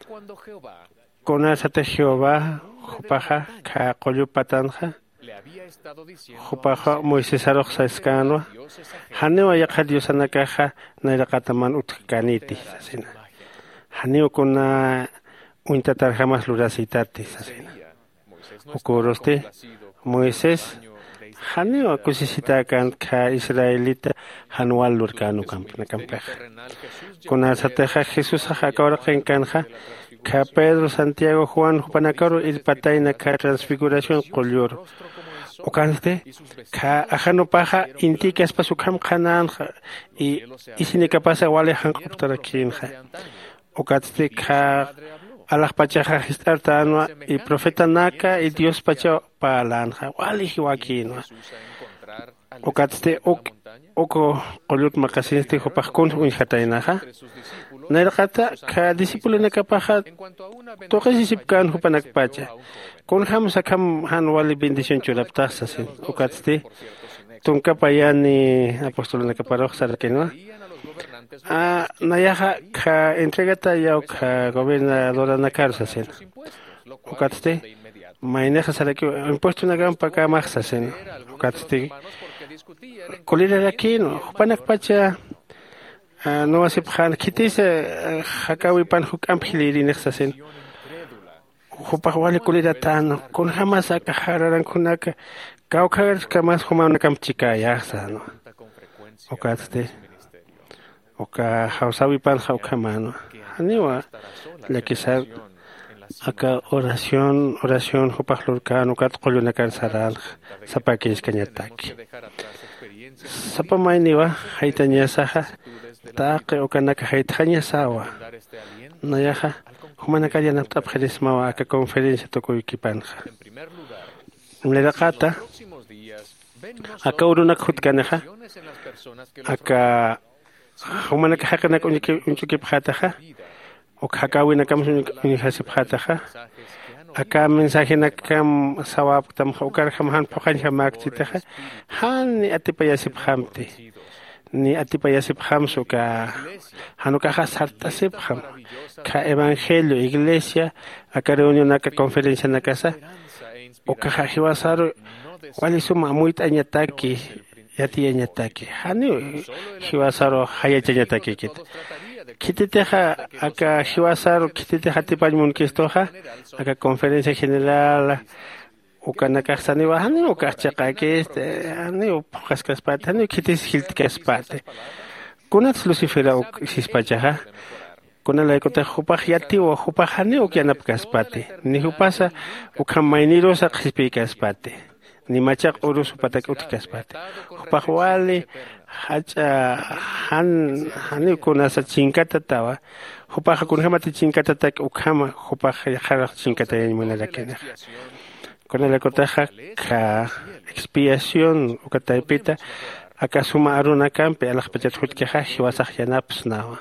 con esa Jehová Jupaja, ka Colupatanja, Jupaja, Moisés Aroxa Escano, Haneo Yaka Diosanakaja, Nairacataman Utkaniti, Sasina. Haneo con Untatar jamás Luracitatis, Sasina. Ocoroste, Moisés, Haneo Cusisita Ka Israelita, Hanual Lurcano Campana Campeja. Con Asateja Jesús Ajacaura Kenkanja, Ka Pedro, Santiago, Juan, Jupanacaro, y Pataina, Ka Transfiguración, Collor. Ocanste, Ka Ajano Paja, Intica, Espasukam, Hananja, y Isinicapasa, Wale, Hankoptara Kinja. Ocanste, Ka Alaj Pachaja, Gestartanua, y Profeta Naka, y Dios Pacha, Palanja, Wali Joaquín. Ocanste, Oko, Collut Macasinste, Jopajkun, Unjatainaja. Nairkata ka discípulo nakapaja toques isipkan hupanakpacha con ham sakam han wali bendición chulaptas asin ukatste tunkapayani apóstol nakaparoj sarkeno ah nayaja ka entregata ya ka gobernadora nakar asin ukatste maineja saraki impuesto nagam paka max asin ukatste kolira aquino hupanakpacha no hace pan kitis hakawi pan hukam hiliri nexasen hupawale kulira tan con jamás akahararan kunaka kaukar kamas humana kamchika yasa no okaste oka hausawi pan haukamano aniwa la que sa acá oración oración hupahlurkan ukat qoluna kan saral sapakis kanyataki sapamainiwa haitanya saha Taque o canaka haitanya sawa. Nayaja, humanakaya naptapjerismawa aka conferencia toko ikipanja. Mledakata, aka urunak hutkanaja, aka humanaka hakanak unchukipjataja, o kakawinakam unihasipjataja, aka mensaje nakam sawap tam hukar hamhan pokanja maktitaja, han atipayasiphamte. Ni atipayasip hamso ka hanuka hasartasip ham ka evangelio iglesia aka reunión aka conferencia na casa o ka hiwasaro wali suma muy tañataki yati añataki hani hiwasaro hayacha añataki kit kititeja aka hiwasaro kititeja tipañmun kistoja aka conferencia general Ukanaka sani wahani ukachaka que este ani upaskas pate ani kitis hiltkas pate kunat lucifera uk sispachaja Kunala ikuta hupaj yatiwa hupajani ukianap kaspati. Ni hupasa ukamainiro sa qispi kaspati. Ni machak urus upatak uti kaspati. Hupaj wali hacha han hani kunasa chinkata tawa. Hupaj kunhamati chinkata tak ukama hupaj yajara chinkata yanimuna kena. Kunala ikuta ka expiación ukataipita acá suma aruna campe a las pechas jutkeja hiwasaj yanaps nawa.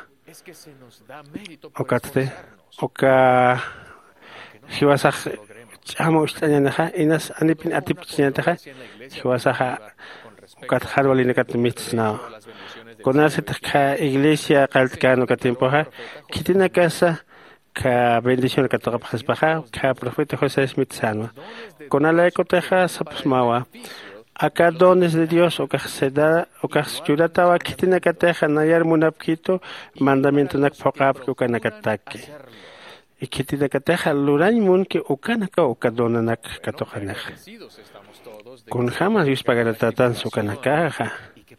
Okatste oka hiwasaj chamo ustañanaja inas anipin atip chinataja hiwasaja okat harwalina katmits nawa. Conoce ka iglesia kaltkano katimpoja kitina casa ka bendición katokapjas baja ka profeta José Smith Sanwa. Conala ekoteja sapsmawa. Acá dones de Dios, o que se da, o que se yuratawa, que tiene que teja, nayar munapquito, mandamiento nak pokap, que uka nakataki. Y que tiene que teja, lurañ mun, que uka naka, uka dona nak katojanej. Con jamás yus pagaratan su kanakaja.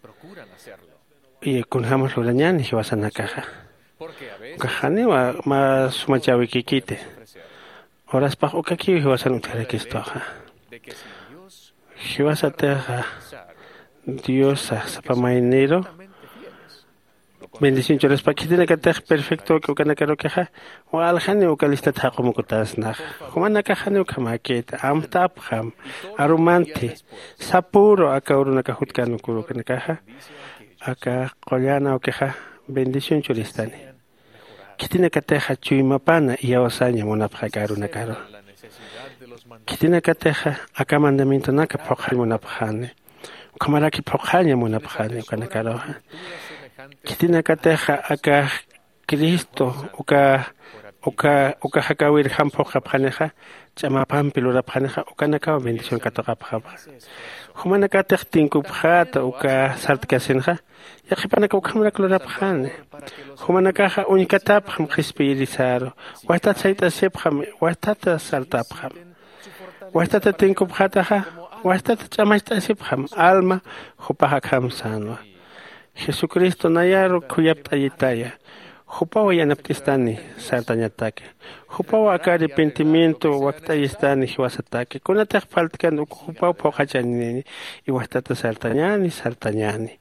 Y con jamás lurañan, y vas a nakaja. Kajane wa ma sumachawi kikite. Horas pa uka ki, y vas a nutre que estoja. Hiwasa teja Dios sapamainero bendición choras pa kitina ka tej perfecto que kana karo keja o alhane o kalista ta como kutas na humana ka hane o kamaketa am tap ham arumante sapuro aka uruna ka hutkanu kuro kana kaja aka qollana o keja bendición choristani kitina ka teja chuimapana y awasaña monapja karuna karo kitina kateja acá mandamiento naka pokal munapjane kamaraki pokalnya munapjane kana karoha kitina kateja acá Cristo uka uka uka hakawir ham pokapjaneja chama pampilura pjaneja uka naka bendición katokapjaba humana katej tinkupjata uka sartkasenja yakipana ka ukamra klora pjane humana kaja unikatap ham khispirizaro wata tsaita sepjam wata sartapjam Wastata tenko bhataha, wastata chamasta sibham, alma, hupahakam sanwa. Jesucristo nayaro kuyapta yitaya. Hupawa yanaptistani, sartañatake. Hupawa arrepentimiento, waktayistani, hiwasatake. Kunatak faltkan hupawa pohachanini, y wastata sartañani, sartañani.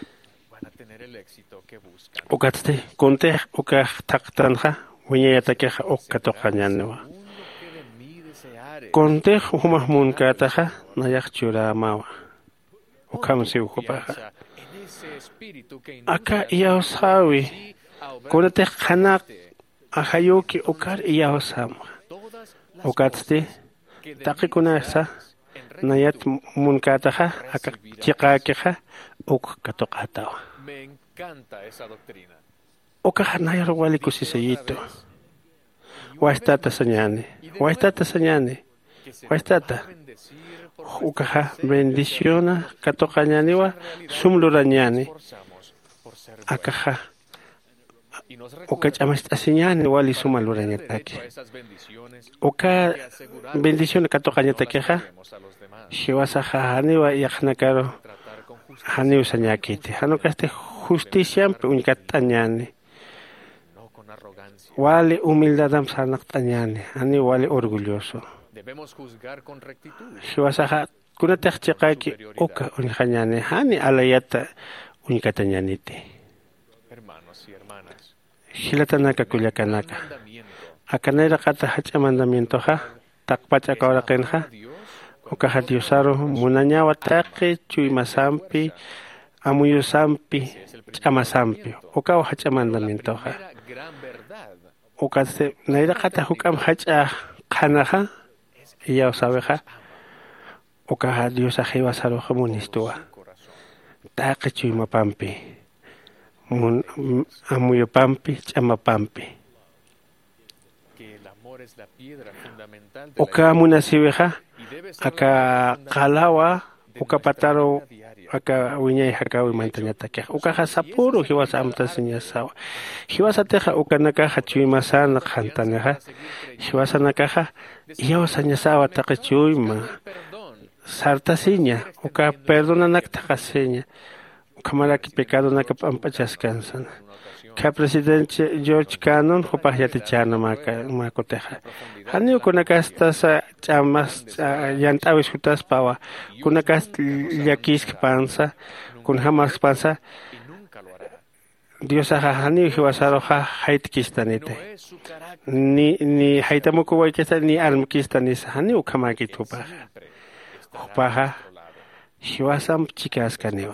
Ukatste, kunte, ukah taktanja, wiñayatakeja, ukatokañanwa. Conte humah mun kataja nayak churamawa. Ukamsi ukopaja. Aka iyaosawi. Konate kanak ahayuki ukar iyaosama. Ukatste taki kunasa nayat mun kataja aka chikakeja uk katokatawa. Me encanta esa doctrina. Uka nayar wali kusisayito. Wastata sañane. Wastata sañane. Wastata. Ukaha bendiciona katokañaniwa sumlurañani. Akaha. Uka chamastasiñani wali sumalurañataki. Uka bendiciona katokañatakeja. Shiwasaja haniwa yaknakaro. Haniu sañakiti. Hanukaste justicia unkatañani. Wali humildadam sanaktañani. Hani wali orgulloso. Debemos juzgar con rectitud. Shiwasaja kunatak chikaki uka unjañani. Hani alayata unkatañaniti. Hermanos y hermanas. Hilatanaka kuyakanaka. Akanera kata hacha mandamiento ha. Takpacha kaurakenha. Uka hatiusaro munañawa taki chuymasampi. Amuyusampi. Chamasampi. Uka hacha mandamiento ha. Uka se naira kata hukam hacha kanaha. Iya sabeja. Uka Dios ajiwa saro comunistua. Taki chuymapampi. Mun amuyupampi chamapampi. Uka munasibeja. Aka kalawa. Uka pataro. Aka wiñay hakawi mantañatake. Uka hasapuro hiwasa amtasiñasawa. Hiwasa teja uka nakaja chuymasana kantaneja. Hiwasa nakaja hiwasa ñasawa taka chuyma. Sartasiña. Uka perdonanak takaseña. Kamaraki pecado na kapampachaskansan. Ka presidente George Cannon hupah yatichana maka makoteja. Hani kunakasta sa chamas yantawis hutas pawa. Kunakas yakisk pansa kun hamas pansa. Dios aha hani hiwasaroja haitkistanite. Ni ni haitamuko waikesta ni almkistanis hani ukamaki tupa. Hupaha hiwasam chikaskaniwa.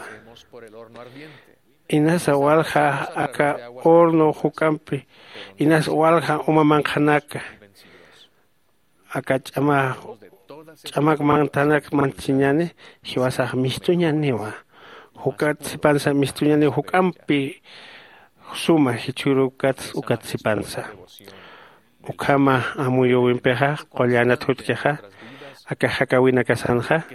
Inas walha aka horno hukampi. Inas walha umamanjanaka. Aka chama chamak mantanak manchiñane hiwasaj mistuñaniwa. Hukat sipansa mistuñani hukampi suma hichurukat ukat sipansa. Ukama amuyo wimpeja qollana tutkeja aka hakawina kasanja.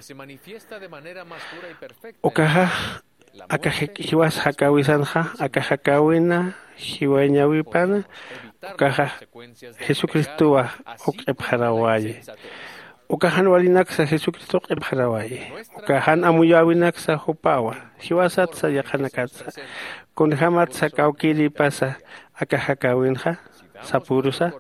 Ukaja aka hiwas hakawisanja aka hakawina hiwaña wipana ukaja Jesucristoa ukepjarawaye. Ukahan walinaksa Jesucristo ukepjarawaye. Ukahan amuyawinaksa hupawa. Hiwasat sa yakanakatsa. Kun hamat sa kaukili pasa aka hakawinja sa purusa.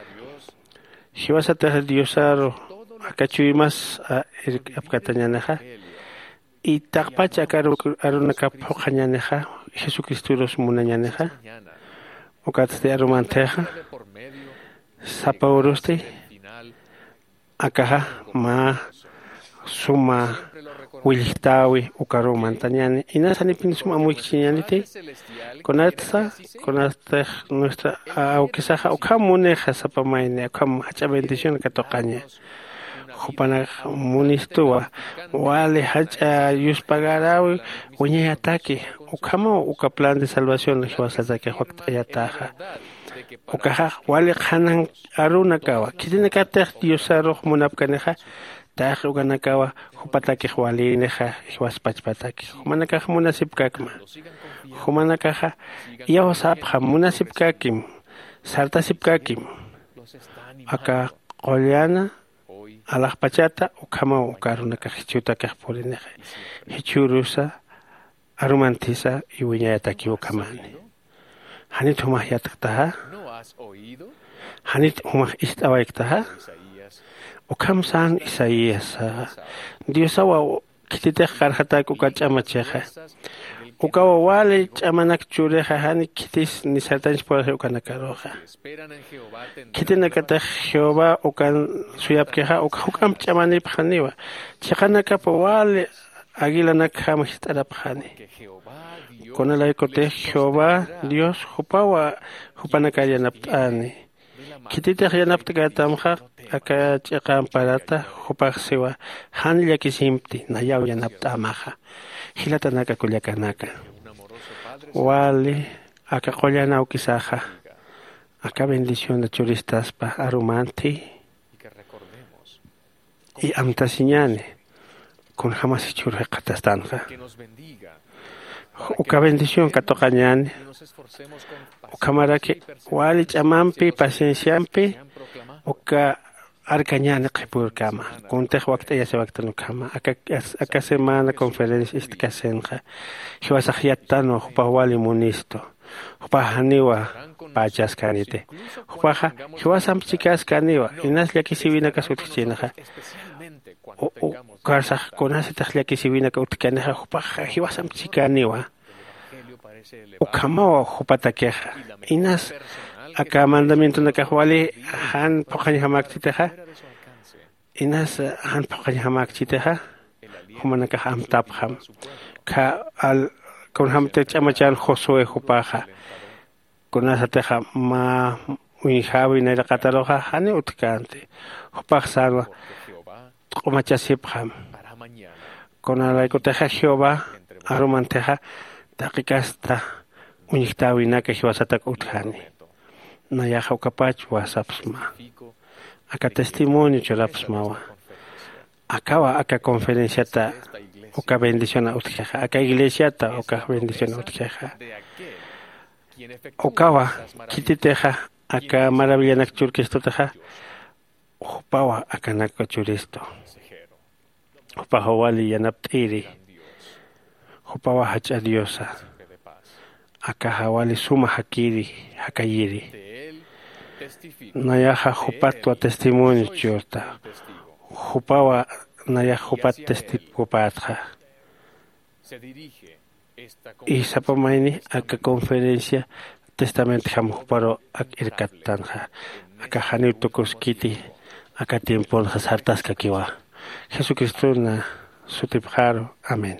Hiwasat sa Diosaro aka chuimas apkatanyanaja. Itakpacha aka arunakapokanyanaja. Jesucristo los munanyanaja. Ukatsde arumanteja. Sa pauruste. Akaha ma suma wilitawi ukaro mantañani inasani pinsuma muy chiñanite conatsa conasta nuestra auquisaja ukamuneja sapamaine ukam hacha bendición katoqaña jupana munistua wale hacha yuspagarawi uñe ataque ukamo uka plan de salvación hiwasatake huaqtayataja ukaja wale khanan arunakawa kitinakataj diosaro munapkaneja taj uganakawa hupatake walineja hiwaspachpatake humanakaja munasipkakma humanakaja yawasapja munasipkakim sartasipkakim aka qollana alajpachata ukama ukarunakaja hichutakaj pulineja hichurusa arumantisa iwiñayataki ukamani hanit humah yataktaha hanit humah istawaiktaha ukam san Isaías Dios awa kititej karhatak ukachamacheja ukawa wale chamanak chureja hani kitis ni satanch por ukanakaroja kitinakata Jehová ukan suyapkeja ukam chamani phaniwa chikanaka wale aguilanak hamhistarapjani con el aikote Jehová Dios hupawa hupanaka yanaptani kitita yanaptaka tamja aka chaqan parata hupaqsiwa hanilla kisimti nayaw yanaptamaja hilatanaka kullakanaka wali aka qollana ukisaja aka bendición de turistas pa arumanti y amtasiñane con jamás churre katastanja uka bendición katoqañani ukamaraki wali chamampi pacienciampi uka arcañani qipurkama kuntej waqta ya se waqta nukama aka aka semana conferencia istkasenja hiwasaj yattano hupa wali munisto hupa haniwa pachaskanite hupaja hiwasam chikaskaniwa inas llakisiwina kasutkichinaja karsaj kunasitaj llakisiwina kautkanaja hupaja hiwasam chikaniwa ukamawa hupatakeja inas aka mandamiento nakahwali han pokañ hamaktiteja inas han pokañ hamaktiteja humanaka ham tapham ka al con hamte chamachal Josué hupaja kunasateja ma uijawi na kataloja hani utkante hupajsalwa qomachasipham konalaikoteja Jehová arumanteja taqiqasta uñiktawinaka hiwasatak utkani nayaja ukapach wasapsma aka testimonio churapsmawa akawa aka conferenciata uka bendición utkeja aka iglesiata uka bendición utkeja ukawa kititeja aka maravillanak churkistoteja upawa aka naka churisto upaja wali yanaptiri Jupawa hachadiosa. Acá hawali suma hakiri, hakayiri. Nayaja jupatua testimonio chorta. Jupawa naya jupat testipopatja. Y sapamaini acá conferencia testamento jamujparo ak irkatanja. Acá hanir tokoskiti acá tiempo hasartas kakiwa. Jesucristo na sutipjaro. Amén.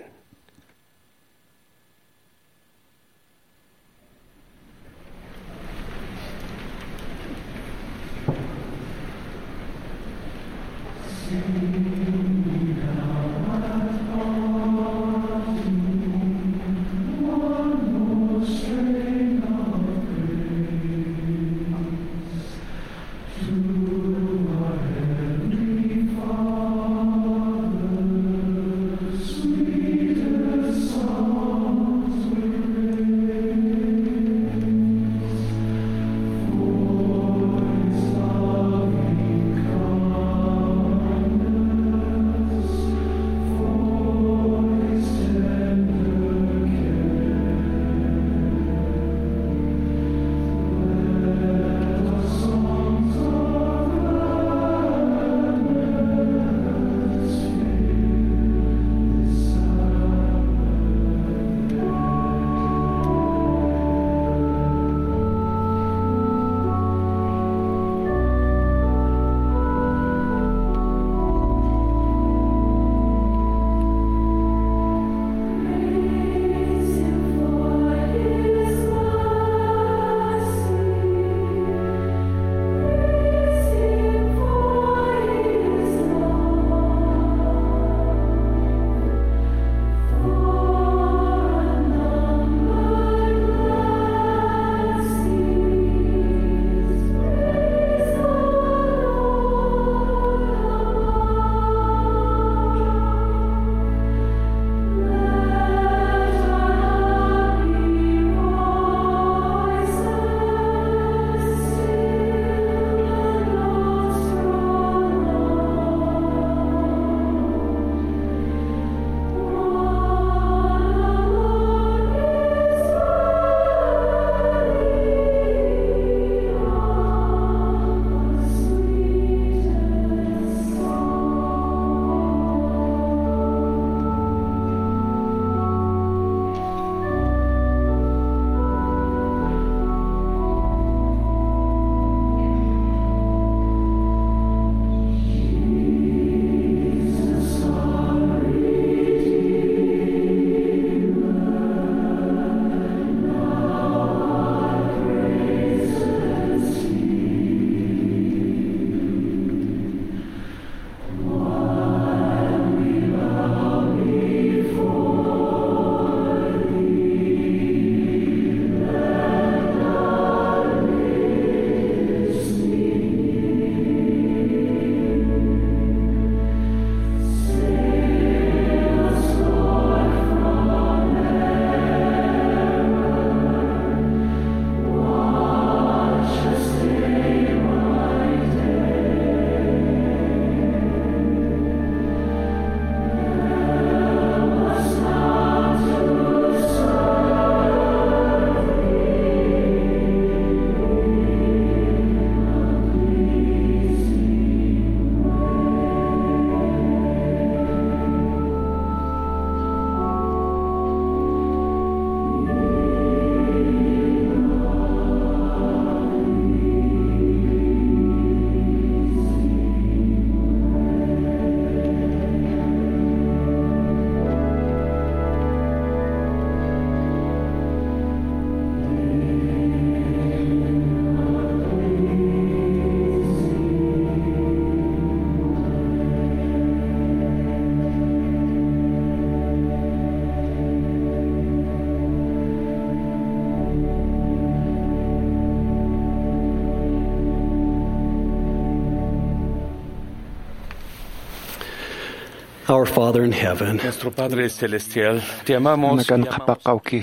Our Father in heaven, nuestro Padre celestial, te amamos. Nakan qapaqawki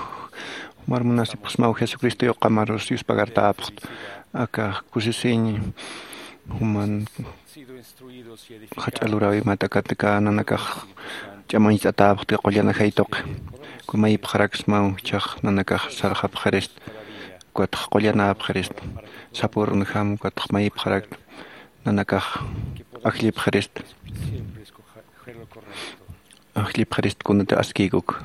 marmunasi pusmau Jesucristo yo qamaros yus pagartapq aka kusisin human hach'alurawi matakatika nanakaq ch'amañis atapq qollana haytoq kumay pkharax mau chakh nanaka sarha pkharist kwat qolyana pkharist sapur nham kwat may pkharak nanaka akhli pkharist akhli pkharist kunta askiguk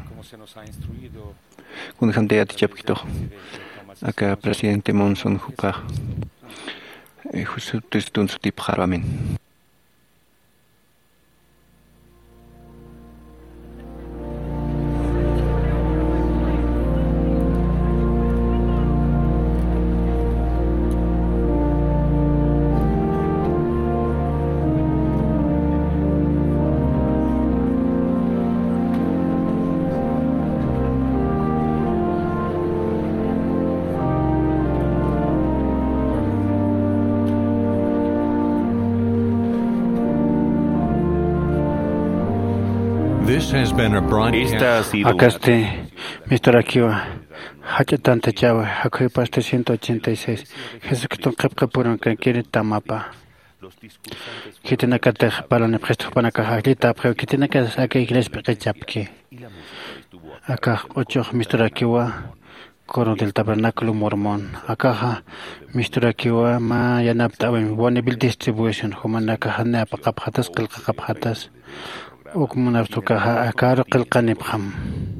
kun ham de atchapkito acá presidente Monson Jupa justo tustun su tip haramin. Esta ha sido acá este mister Akiwa Hachatanta Chava Hakuy Paste ciento ochenta y seis Jesucristo Kapkapuran Kankiri Tamapa Kitina Kate para ne presto para Kajalita pero Kitina que saque iglesia Pekachapki acá ocho mister Akiwa Coro del Tabernáculo Mormón acá mister Akiwa ma yanaptawen Bonneville Distribution Humanaka Hana Pakaphatas Kalkaphatas وكمنا بتوكها أكار قلقني بخم